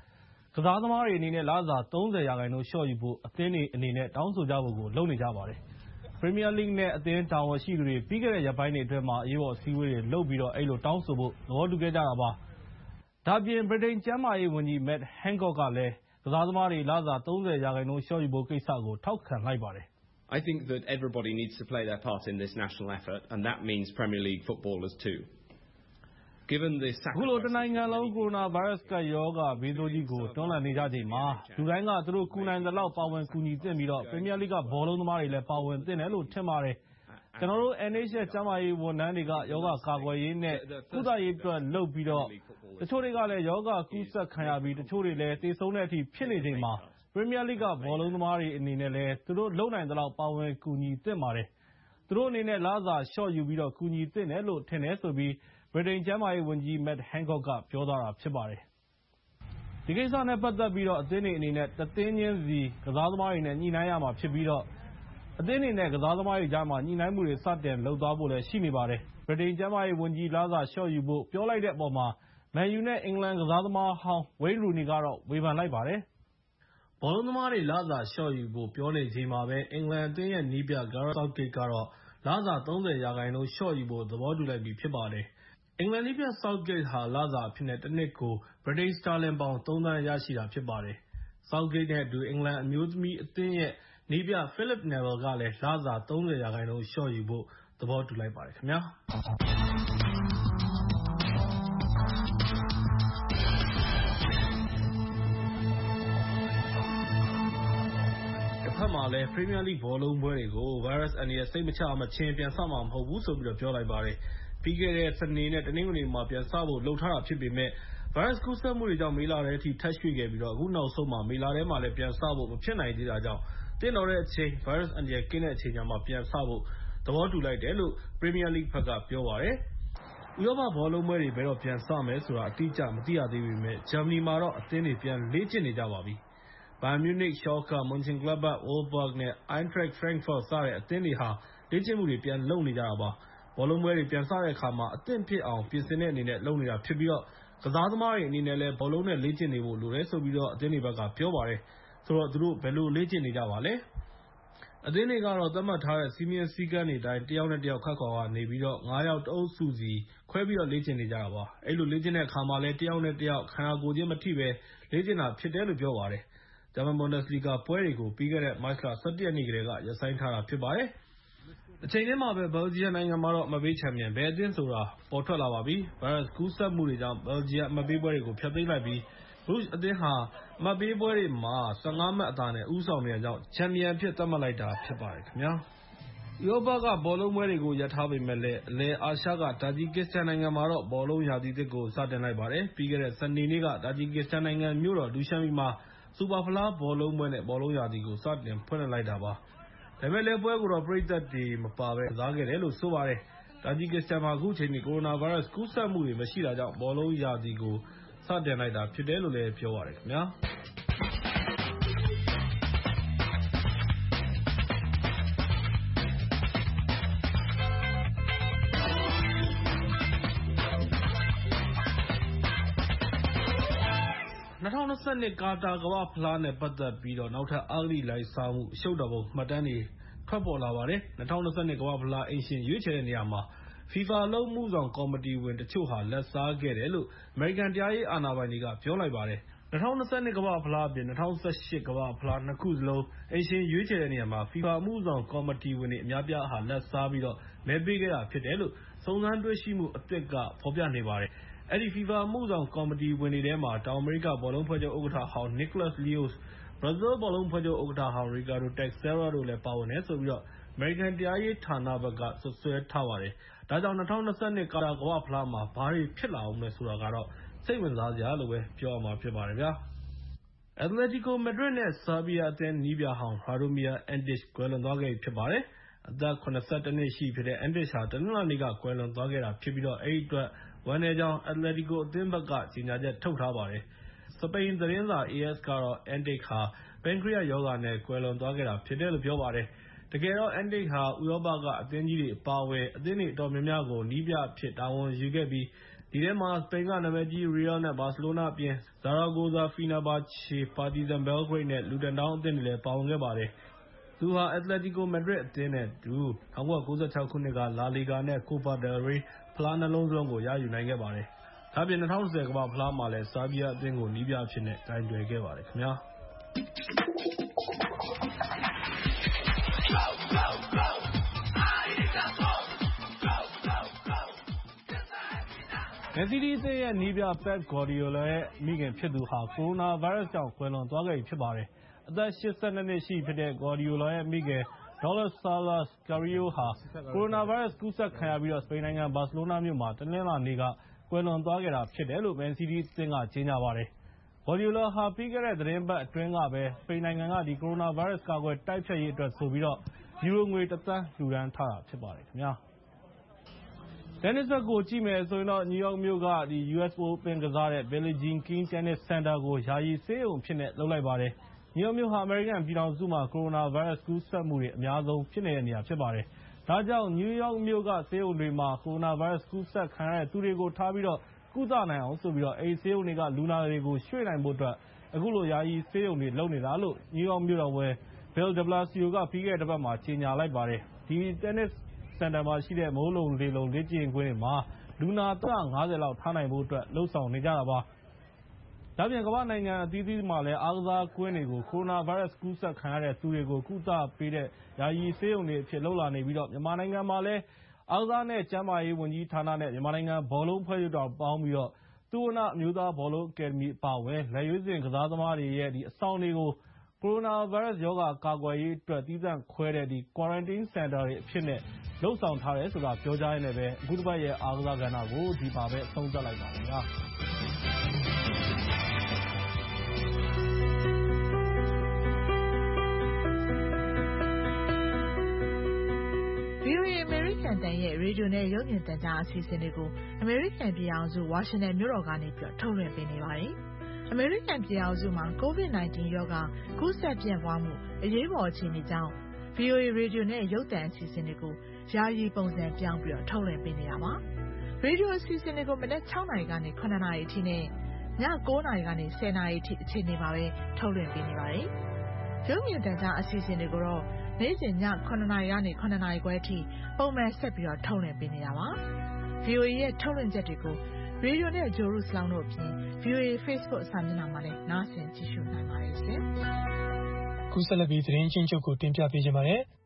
Speaker 23: ကစားသမားတွေအနေနဲ့လစာ 30% လျှော့ယူဖို့အသင်းတွေအနေနဲ့တောင်းဆိုကြဖို့ကိုလုပ်နေကြပါတယ်။ ပရီးမီးယားလိဂ်နဲ့အသင်းတာဝန်ရှိသူတွေပြီးခဲ့တဲ့ရက်ပိုင်းတွေအတွင်းမှာအရေးပေါ်အစည်းအဝေးတွေလုပ်ပြီးအဲဒီလိုတောင်းဆိုဖို့သဘောတူခဲ့ကြတာပါ။ ဒါ့အပြင် ဗြိတိန်ကျန်းမာရေးဝန်ကြီး Matt Hancock ကလည်းကစားသမားတွေလစာ 30% လျှော့ယူဖို့ကိစ္စကိုထောက်ခံလိုက်ပါတယ်။
Speaker 5: I think that everybody needs to play their part in this national effort and that means Premier League footballers too.
Speaker 23: အခုလိုတနိုင်ငံလုံးကိုရိုနာဗိုင်းရပ်စ်ကပ်ရောဂါဘေးဆိုးကြီးကိုတွန်းလှန်နေကြချိန်မှာလူတိုင်းကသူတို့ကူနိုင်သလောက်ပါဝင်ကူညီသင့်ပြီးပရီးမီးယားလိဂ်ကဘောလုံးသမားတွေလည်းပါဝင်သင့်တယ်လို့ထင်ပါတယ်။ ကျနော်တို့ NHS ကျန်းမာရေးဝန်ထမ်းတွေကရောဂါကာကွယ်ရေးနဲ့ကုသရေးအတွက်လုပ်ပြီးတချို့တွေကလည်းရောဂါကူးစက်ခံရပြီးတချို့တွေလည်းသေဆုံးတဲ့အထိဖြစ်နေချိန်မှာပရီးမီးယားလိဂ်ကဘောလုံးသမားတွေအနေနဲ့လည်းသူတို့လုပ်နိုင်သလောက်ပါဝင်ကူညီသင့်ပါတယ်။ သူတို့အနေနဲ့လစာလျှော့ယူပြီးကူညီသင့်တယ်လို့ထင်တယ်ဆိုပြီးဗြိတိန်ကျန်းမာရေးဝန်ကြီး Matt Hancock ကပြောသွားတာဖြစ်ပါတယ်။ ဒီကိစ္စနဲ့ပတ်သက်ပြီးအသင်းတွေအနေနဲ့တသင်းချင်းစီကစားသမားတွေနဲ့ညှိနှိုင်းရမှာဖြစ်ပြီးအသင်းတွေနဲ့ကစားသမားတွေကြားမှာညှိနှိုင်းမှုတွေစတင်လုပ်သွားဖို့လည်းရှိနေပါတယ်။ ဗြိတိန်ကျန်းမာရေးဝန်ကြီးလစာလျှော့ယူဖို့ပြောလိုက်တဲ့အပေါ်မှာမန်ယူနဲ့အင်္ဂလန်ကစားသမားဟောင်း Wayne Rooney ကတော့ဝေဖန်လိုက်ပါတယ်။ ဘောလုံးသမားတွေလစာလျှော့ယူဖို့ပြောနေချိန်မှာပဲအင်္ဂလန်အသင်းရဲ့နည်းပြ Gareth Southgate ကတော့လစာ 30% လျှော့ယူဖို့သဘောတူလိုက်ပြီဖြစ်ပါတယ်။ အင်္ဂလန်နည်းပြ Southgate ဟာလစာအဖြစ်နဲ့တနှစ်ကို ဗြိတိန်စတာလင်ပေါင် ၃ သန်းရရှိတာဖြစ်ပါတယ်။ Southgate နဲ့အတူအင်္ဂလန်အမျိုးသမီးအသင်းရဲ့နည်းပြ Philip Neville ကလည်းလစာ 30% လျှော့ယူဖို့သဘောတူလိုက်ပါတယ်ခင်ဗျာ။ တဖက်မှာလည်း ပရီးမီးယားလိဂ်ဘောလုံးပွဲတွေကို ဗိုင်းရပ်စ်အန္တရာယ်စိတ်မချမချင်းပြန်စမှာမဟုတ်ဘူးလို့ပြောလိုက်ပါတယ်။ ပြီးခဲ့တဲ့စနေ နဲ့ တနင်္ဂနွေမှာပြန်စဖို့လုပ်ထားတာဖြစ်ပေမယ့် ဗိုင်းရပ်စ်ကူးစက်မှုတွေကြောင့်မေလထဲအထိထပ်ရွှေ့ခဲ့ပြီး အခုနောက်ဆုံးမှာမေလထဲမှာလည်းပြန်စဖို့မဖြစ်နိုင်သေးတာကြောင့်သင့်တော်တဲ့အချိန် ဗိုင်းရပ်စ်အန္တရာယ်ကင်းတဲ့အချိန်ကျမှပြန်စဖို့သဘောတူလိုက်တယ်လို့ ပရီးမီးယားလိဂ်ဘက်ကပြောပါတယ်။ ဥရောပဘောလုံးပွဲတွေဘယ်တော့ပြန်စမယ်ဆိုတာအတိအကျမသိရသေးပေမယ့် ဂျာမနီမှာတော့အသင်းတွေပြန်လေ့ကျင့်နေကြပါပြီ။ ဘိုင်ယန်မြူးနစ် ၊ရှော့ခါ ၊ မွန်ချန်ဂလတ်ဘတ် ၊ ဝိုလ်ဘာ့ဂ် နဲ့ အိုင်းထရက်ခ်ဖရန့်ဖို့ စတဲ့အသင်းတွေဟာလေ့ကျင့်မှုတွေပြန်လုပ်နေကြတာပါ။ ဘောလုံးပွဲတွေပြန်စတဲ့အခါမှာအသင့်ဖြစ်အောင်ပြင်ဆင်တဲ့အနေနဲ့လုပ်နေတာဖြစ်ပြီးကစားသမားတွေအနေနဲ့လည်းဘောလုံးနဲ့လေ့ကျင့်နေဖို့လိုတယ်လို့အသင်းတွေဘက်ကပြောပါတယ်။ ဆိုတော့ သူတို့ဘယ်လိုလေ့ကျင့်နေကြပါလဲ။ အသင်းတွေကတော့ သတ်မှတ်ထားတဲ့စည်းမျဉ်းစည်းကမ်းတွေအတိုင်းတယောက်နဲ့တယောက်ခပ်ခွာခွာနေပြီး ၅ ယောက်တအုပ်စုစီခွဲပြီးလေ့ကျင့်နေကြတာပါ။ အဲဒီလိုလေ့ကျင့်တဲ့အခါမှာလည်း တယောက်နဲ့တယောက်ခန္ဓာကိုယ်ချင်းမထိဘဲလေ့ကျင့်တာဖြစ်တယ်လို့ပြောပါတယ်။ ဂျာမန်ဘွန်ဒက်စလီဂါပွဲတွေကို ပြီးခဲ့တဲ့မတ်လ ၁၁ ရက်နေ့ကတည်းကရပ်ဆိုင်းထားတာဖြစ်ပါတယ်။ တချိန်တည်းမှာပဲ ဘယ်လ်ဂျီယံနိုင်ငံမှာတော့အမှတ်ပေးချန်ပီယံဘယ်အသင်းဆိုတာပေါ်ထွက်လာပါပြီ။ ဗိုင်းရပ်စ်ကူးစက်မှုတွေကြောင့် ဘယ်လ်ဂျီယံအမှတ်ပေးပွဲတွေကိုဖျက်သိမ်းလိုက်ပြီး ဘရုချ်အသင်းဟာအမှတ်ပေးပွဲတွေမှာ ၁၅ မှတ်အသာနဲ့ဦးဆောင်နေတာကြောင့်ချန်ပီယံအဖြစ်သတ်မှတ်လိုက်တာဖြစ်ပါတယ်ခင်ဗျာ။ ဥရောပကဘောလုံးပွဲတွေကိုရပ်ထားပေမယ့်လည်းအလယ်အာရှကတာဂျီကစ္စတန်နိုင်ငံမှာတော့ဘောလုံးရာသီသစ်ကိုစတင်လိုက်ပါတယ်။ ပြီးခဲ့တဲ့စနေနေ့ကတာဂျီကစ္စတန်နိုင်ငံမြို့တော်ဒူရှန်ဘီမှာစူပါဖလားဘောလုံးပွဲနဲ့ဘောလုံးရာသီကိုစတင်ဖွင့်လှစ်လိုက်တာပါ။ ဒါပေမဲ့လည်းပွဲကိုတော့ပရိသတ်တွေမပါဘဲကစားခဲ့တယ်လို့ဆိုပါတယ်။ တာဂျီကစ္စတန်မှာအခုချိန်ထိကိုရိုနာဗိုင်းရပ်စ်ကူးစက်မှုတွေမရှိတာကြောင့်ဘောလုံးရာသီကိုစတင်လိုက်တာဖြစ်တယ်လို့ပြောပါတယ်ခင်ဗျာ။ ၂၀၂၂ ကာတာကမ္ဘာ့ဖလားနဲ့ပတ်သက်ပြီးနောက်ထပ်အဂတိလိုက်စားမှုအရှုပ်တော်ပုံမှတ်တမ်းတွေထွက်ပေါ်လာပါတယ်။ ၂၀၂၂ ကမ္ဘာ့ဖလားအိမ်ရှင်ရွေးချယ်တဲ့နေရာမှာ FIFA အလုပ်အမှုဆောင်ကော်မတီဝင်တချို့ဟာလာဘ်စားခဲ့တယ်လို့အမေရိကန်တရားရေးအာဏာပိုင်တွေကပြောလိုက်ပါတယ်။ ၂၀၂၂ ကမ္ဘာ့ဖလားအပြင် ၂၀၁၈ ကမ္ဘာ့ဖလား ၂ ခုစလုံးအိမ်ရှင်ရွေးချယ်တဲ့နေရာမှာ FIFA အမှုဆောင်ကော်မတီဝင်တွေအများအပြားဟာလာဘ်စားပြီးမဲပေးခဲ့တာဖြစ်တယ်လို့စုံစမ်းတွေ့ရှိမှုအသစ်ကဖော်ပြနေပါတယ်။ အဲဒီ FIFA အမှုဆောင်ကော်မတီဝင်တွေထဲမှာ တောင်အမေရိကဘောလုံးအဖွဲ့ချုပ်ဥက္ကဋ္ဌဟောင်း Nicholas Leos ၊ ဘရာဇီးဘောလုံးအဖွဲ့ချုပ်ဥက္ကဋ္ဌဟောင်း Ricardo Teixeira တို့လည်းပါဝင်တယ်လို့အမေရိကန်တရားရေးဌာနဘက်ကစွပ်စွဲထားပါတယ်။ ဒါကြောင့် ၂၀၂၂ ကာတာကမ္ဘာ့ဖလားမှာဘာတွေဖြစ်လာအုံးမလဲဆိုတာကတော့စိတ်ဝင်စားစရာလို့ပြောရမှာဖြစ်ပါတယ်ဗျာ။ အက်တလက်တီကိုမက်ဒရစ်နဲ့ ဆာဘီယာအသင်းနည်းပြဟောင်း Radomir Antic ကွယ်လွန်သွားခဲ့ပြီဖြစ်ပါတယ်။ အသက် ၇၁ နှစ်ရှိပြီဖြစ်တဲ့ Antic ဟာ တနင်္လာနေ့ကကွယ်လွန်သွားခဲ့တာဖြစ်ပြီးအဲဒီအတွက်ဝမ်းနည်းကြောင်း အက်တလက်တီကိုအသင်းဘက်ကကြေညာချက်ထုတ်ထားပါတယ်။ စပိန်သတင်းစာ AS ကတော့ Antic ဟာ ပန်ခရိယရောဂါနဲ့ကွယ်လွန်သွားခဲ့တာဖြစ်တယ်လို့ပြောပါတယ်။ တကယ်တော့ Antic ဟာ ဥရောပကအသင်းကြီးတွေအပါအဝင်အသင်းတွေအတော်များများကိုနည်းပြအဖြစ်တာဝန်ယူခဲ့ပြီးဒီထဲမှာစပိန်ကနာမည်ကြီး Real နဲ့ ဘာစီလိုနာအပြင် Zaragoza, Fenerbahce, Partizan Belgrade နဲ့ Luton Town အသင်းတွေလည်းပါဝင်ခဲ့ပါတယ်။ သူဟာ Atletico Madrid အသင်းနဲ့အတူ 1996 ခုနှစ်က La Liga နဲ့ Copa del Rey ဖလား 2 လုံးစလုံးကို ရယူနိုင်ခဲ့ပါတယ်။ ဒါ့အပြင် 2010 ကမ္ဘာ့ဖလားမှာလည်း ဆာဘီးယားအသင်းကို နည်းပြအဖြစ်နဲ့ ကိုင်တွယ်ခဲ့ပါတယ်ခင်ဗျာ။ Man City အသင်းရဲ့နည်းပြ Pep Guardiola ရဲ့မိခင်ဖြစ်သူဟာ ကိုရိုနာဗိုင်းရပ်စ်ကြောင့် ကွယ်လွန်သွားခဲ့ပြီဖြစ်ပါတယ်။ အသက် ၈၂ နှစ်ရှိပြီဖြစ်တဲ့ Guardiola ရဲ့မိခင် Dolores Sanchez Carrillo ဟာ ကိုရိုနာဗိုင်းရပ်စ်ကူးစက်ခံရပြီး စပိန်နိုင်ငံ ဘာစီလိုနာမြို့မှာ တနင်္လာနေ့က ကွယ်လွန်သွားခဲ့တာဖြစ်တယ်လို့ Man City အသင်းက ကြေညာပါတယ်။ Guardiola ဟာ ပြီးခဲ့တဲ့သီတင်းပတ်အတွင်းကပဲ စပိန်နိုင်ငံက ကိုရိုနာဗိုင်းရပ်စ်ကာကွယ်တိုက်ဖျက်ရေးအတွက်ဆိုပြီး ယူရိုငွေ ၁ သန်းလှူဒါန်းထားတာဖြစ်ပါတယ်ခင်ဗျာ။ တင်းနစ်ဘက်ကိုကြည့်မယ်ဆိုရင်တော့ နယူးယောက်မြို့က US Open ကစားတဲ့ Billie Jean King Tennis Center ကို ယာယီဆေးရုံအဖြစ်နဲ့ လုပ်လိုက်ပါတယ်။ နယူးယောက်မြို့ဟာ အမေရိကန်ပြည်ထောင်စုမှာ ကိုရိုနာဗိုင်းရပ်စ်ကူးစက်မှုတွေအများဆုံးဖြစ်နေတဲ့နေရာဖြစ်ပါတယ်။ ဒါကြောင့် နယူးယောက်မြို့ကဆေးရုံတွေမှာ ကိုရိုနာဗိုင်းရပ်စ်ကူးစက်ခံရတဲ့သူတွေကိုထားပြီး ကုသနိုင်အောင်ဆိုပြီး အဲဒီဆေးရုံတွေက လူနာတွေကိုရွှေ့နိုင်ဖို့အတွက် အခုလို ယာယီဆေးရုံတွေလုပ်နေတာလို့ နယူးယောက်မြို့တော်ဝန် Bill de Blasio က ပြီးခဲ့တဲ့တပတ်မှာ ကြေညာလိုက်ပါတယ်။ ဒီ Tennis Center မှာရှိတဲ့ မိုးလုံလေလုံလေ့ကျင့်ကွင်းတွေမှာ လူနာ ၃၅၀ လောက်ထားနိုင်ဖို့အတွက် လုပ်ဆောင်နေကြတာပါ။ ဒါ့အပြင် ကမ္ဘာ့နိုင်ငံအသီးသီးမှာလည်း အားကစားကွင်းတွေကို ကိုရိုနာဗိုင်းရပ်စ်ကူးစက်ခံရတဲ့သူတွေကို ကုသပေးတဲ့ ယာယီဆေးရုံတွေအဖြစ်လုပ်လာနေပြီး မြန်မာနိုင်ငံမှာလည်း အားကစားနဲ့ ကျန်းမာရေးဝန်ကြီးဌာနနဲ့ မြန်မာနိုင်ငံဘောလုံးအဖွဲ့ချုပ်တို့ပေါင်းပြီး သုဝဏ္ဏအမျိုးသားဘောလုံးအကယ်ဒမီအပါအဝင် လက်ရွေးစင်ကစားသမားတွေရဲ့အဆောင်တွေကို ကိုရိုနာဗိုင်းရပ်စ်ရောဂါကာကွယ်ရေးအတွက် သီးသန့်ခွဲတဲ့ Quarantine Center တွေအဖြစ်နဲ့ လုပ်ဆောင်ထားတယ်ဆိုတာ ပြောကြားရင်းနဲ့ အခုတပတ်ရဲ့အားကစားကဏ္ဍကို ဒီမှာပဲ အဆုံးသတ်လိုက်ပါမယ်ခင်ဗျာ။
Speaker 3: VOA အမေရိကန်အသံရဲ့ရေဒီယိုနဲ့ရုပ်မြင်သံကြားအစီအစဉ်တွေကို အမေရိကန်ပြည်ထောင်စုဝါရှင်တန်မြို့တော်ကနေထုတ်လွှင့်ပေးနေပါတယ်။ အမေရိကန်ပြည်ထောင်စုမှာ COVID-19 ရောဂါကူးစက်ပြန့်ပွားမှုအရေးပေါ်အခြေအနေကြောင့် VOA ရေဒီယိုနဲ့ရုပ်သံအစီအစဉ်တွေကို ယာယီပုံစံပြောင်းပြီးထုတ်လွှင့်ပေးနေတာပါ။ ရေဒီယိုအစီအစဉ်တွေကို မနက် 6 နာရီကနေ 7 နာရီအထိနဲ့ ည 9 နာရီကနေ 10 နာရီအထိအချိန်တွေမှာပဲ ထုတ်လွှင့်ပေးနေပါတယ်။ ရုပ်မြင်သံကြားအစီအစဉ်တွေကိုတော့ နေ့စဉ်ည 7 နာရီကနေ 7 နာရီခွဲအထိ ပုံမှန်ဆက်ပြီးထုတ်လွှင့်ပေးနေတာပါ။ VOA ရဲ့ထုတ်လွှင့်ချက်တွေကို ရေဒီယိုနဲ့ဂြိုလ်တုစလောင်းတို့အပြင် VOA Facebook စာမျက်နှာမှာလည်း နားဆင်ကြည့်ရှုနိုင်ပါတယ်ရှင်။
Speaker 7: ခုဆက်လက်ပြီးသတင်းချင်းချုပ်ကိုတင်ပြပေးချင်ပါတယ်။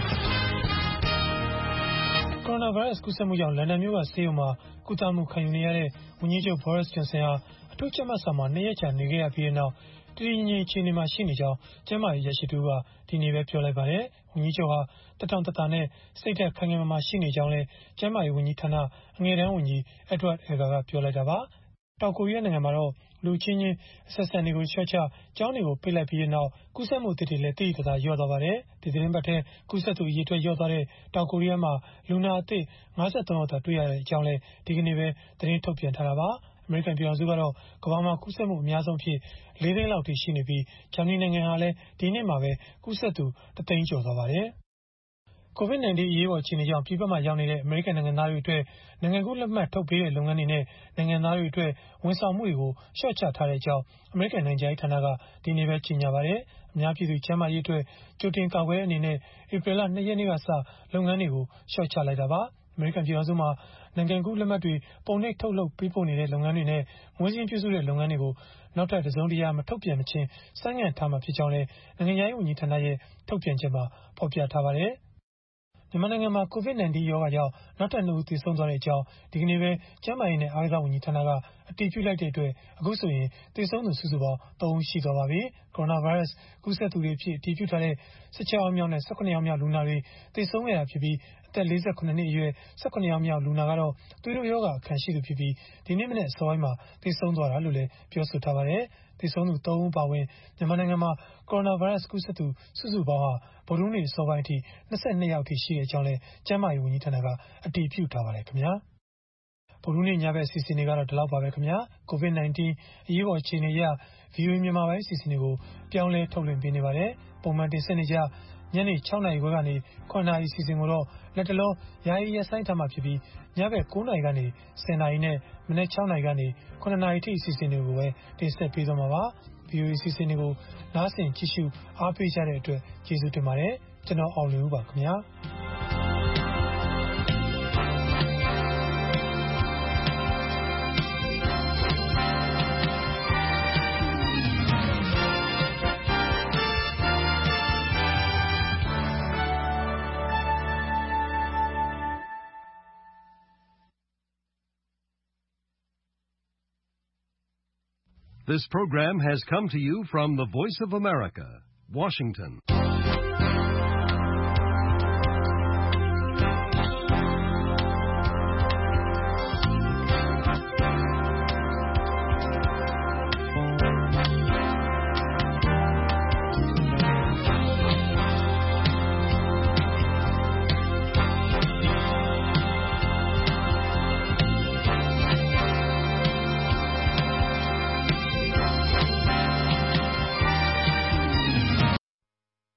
Speaker 7: ကိုရိုနာဗိုင်းရပ်စ်ကူးစက်မှုကြောင့် လန်ဒန်မြို့ကဆေးရုံမှာကုသမှုခံယူနေရတဲ့ ဝန်ကြီးချုပ် Boris Johnson ဟာ အထူးကြပ်မတ်ဆောင်မှာ 2 ရက်ကြာနေခဲ့ရပြီးနောက် တည်တည်ငြိမ်ငြိမ်အခြေအနေမှာရှိနေကြောင်း ကျန်းမာရေးအရာရှိတဦးက ဒီနေ့ပဲပြောလိုက်ပါတယ်။ ဝန်ကြီးချုပ်ဟာသက်တောင့်သက်သာနဲ့ စိတ်ဓာတ်ခိုင်ခိုင်မာမာရှိနေကြောင်းလည်း ကျန်းမာရေးဝန်ကြီးဌာန အငယ်တန်းဝန်ကြီး Edward Elgar ကပြောလိုက်တာပါ။ တောင်ကိုရီးယားနိုင်ငံမှာတော့ လူအချင်းချင်းအဆက်အဆံတွေကိုလျှော့ချ ကျောင်းတွေကိုပိတ်လိုက်ပြီးနောက် ကူးစက်မှုအသစ်တွေလည်း သိသိသာသာလျော့သွားပါတယ်။ ဒီသီတင်းပတ်ထဲကူးစက်သူအရေအတွက်လျော့သွားတဲ့ တောင်ကိုရီးယားမှာ လူနာအသစ် ၅၃ ယောက်သာတွေ့ရကြောင်းလည်း ဒီကနေ့ပဲသတင်းထုတ်ပြန်ထားတာပါ။ အမေရိကန်ပြည်ထောင်စုကတော့ ကမ္ဘာမှာကူးစက်မှုအများဆုံးအဖြစ် 4 သိန်းလောက်အထိရှိနေပြီး ဂျာမနီနိုင်ငံဟာလည်း ဒီနေ့မှာပဲကူးစက်သူ 1 သိန်းကျော်သွားပါတယ်။ COVID-19 အရေးပေါ်အခြေအနေကြောင့် ပြည်ပမှာရောက်နေတဲ့အမေရိကန်နိုင်ငံသားတွေအတွက် နိုင်ငံကူးလက်မှတ်ထုတ်ပေးတဲ့လုပ်ငန်းတွေနဲ့ နိုင်ငံသားတွေအတွက် ဝန်ဆောင်မှုတွေကို လျှော့ချထားကြောင်း အမေရိကန်နိုင်ငံခြားရေးဌာနက ဒီနေ့ပဲကြေညာပါတယ်။ အများပြည်သူကျန်းမာရေးအတွက် ကြိုတင်ကာကွယ်တဲ့အနေနဲ့ ဧပြီလ 2 ရက်နေ့ကစ လုပ်ငန်းတွေကို လျှော့ချလိုက်တာပါ။ အမေရိကန်ပြည်ထောင်စုမှာ နိုင်ငံကူးလက်မှတ်တွေပုံနှိပ်ထုတ်လုပ်ပေးပို့နေတဲ့လုပ်ငန်းတွေနဲ့ မွေးစာရင်းပြုစုတဲ့လုပ်ငန်းတွေကို နောက်ထပ်တစုံတရာမထုတ်ပြန်မချင်း ဆိုင်းငံ့ထားမှာဖြစ်ကြောင်းလည်း နိုင်ငံခြားရေးဝန်ကြီးဌာနရဲ့ထုတ်ပြန်ချက်မှာဖော်ပြထားပါတယ်။ မြန်မာနိုင်ငံမှာ COVID-19 ရောဂါကြောင့် နောက်ထပ် 2 ဦးသေဆုံးသွားကြောင်း ဒီကနေ့ပဲ ကျန်းမာရေးနဲ့အားကစားဝန်ကြီးဌာနကအတည်ပြုလိုက်တဲ့အတွက် အခုဆိုရင် သေဆုံးသူစုစုပေါင်း 3 ဦးရှိသွားပါပြီ။ ကိုရိုနာဗိုင်းရပ်စ်ကူးစက်သူတွေအဖြစ်အတည်ပြုထားတဲ့ ၁၆ ယောက်မြောက်နဲ့ ၁၇ ယောက်မြောက်လူနာတွေသေဆုံးခဲ့တာဖြစ်ပြီး အသက် ၄၇ နှစ်အရွယ် ၁၇ ယောက်မြောက်လူနာကတော့ သွေးတိုးရောဂါအခံရှိသူဖြစ်ပြီး ဒီနေ့မနက်အစောပိုင်းမှာသေဆုံးသွားတာလို့လည်းပြောဆိုထားပါတယ်။ သေဆုံးသူ 3 ဦးအပါအဝင် မြန်မာနိုင်ငံမှာ ကိုရိုနာဗိုင်းရပ်စ်ကူးစက်သူစုစုပေါင်းဟာ ဗုဒ္ဓဟူးနေ့အစောပိုင်းအထိ 22 ယောက်အထိရှိကြောင်းလည်း ကျန်းမာရေးဝန်ကြီးဌာနကအတည်ပြုထားပါတယ်ခင်ဗျာ။ ဗုဒ္ဓဟူးနေ့ညဘက်အစီအစဉ်တွေကတော့ဒီလောက်ပါပဲခင်ဗျာ။ COVID-19 အရေးပေါ်အခြေအနေအရ VOA မြန်မာပိုင်းအစီအစဉ်တွေကိုပြောင်းလဲထုတ်လွှင့်ပေးနေပါတယ်။ ပုံမှန်တင်ဆက်နေကျညနေ 6 နာရီခွဲကနေ 7 နာရီအစီအစဉ်ကိုတော့လက်တလောယာယီရပ်ဆိုင်းထားမှာဖြစ်ပြီးညဘက် 9 နာရီကနေ 10 နာရီနဲ့မနက် 6 နာရီကနေ 9 နာရီထိအစီအစဉ်တွေကိုပဲတင်ဆက်ပေးသွားမှာပါ။ VOA အစီအစဉ်တွေကိုနားဆင်ကြည့်ရှုအားပေးကြတဲ့အတွက်ကျေးဇူးတင်ပါတယ်။ကျွန်တော်အောင်လွင်ဦးပါခင်ဗျာ။
Speaker 8: This program has come to you from the Voice of America, Washington.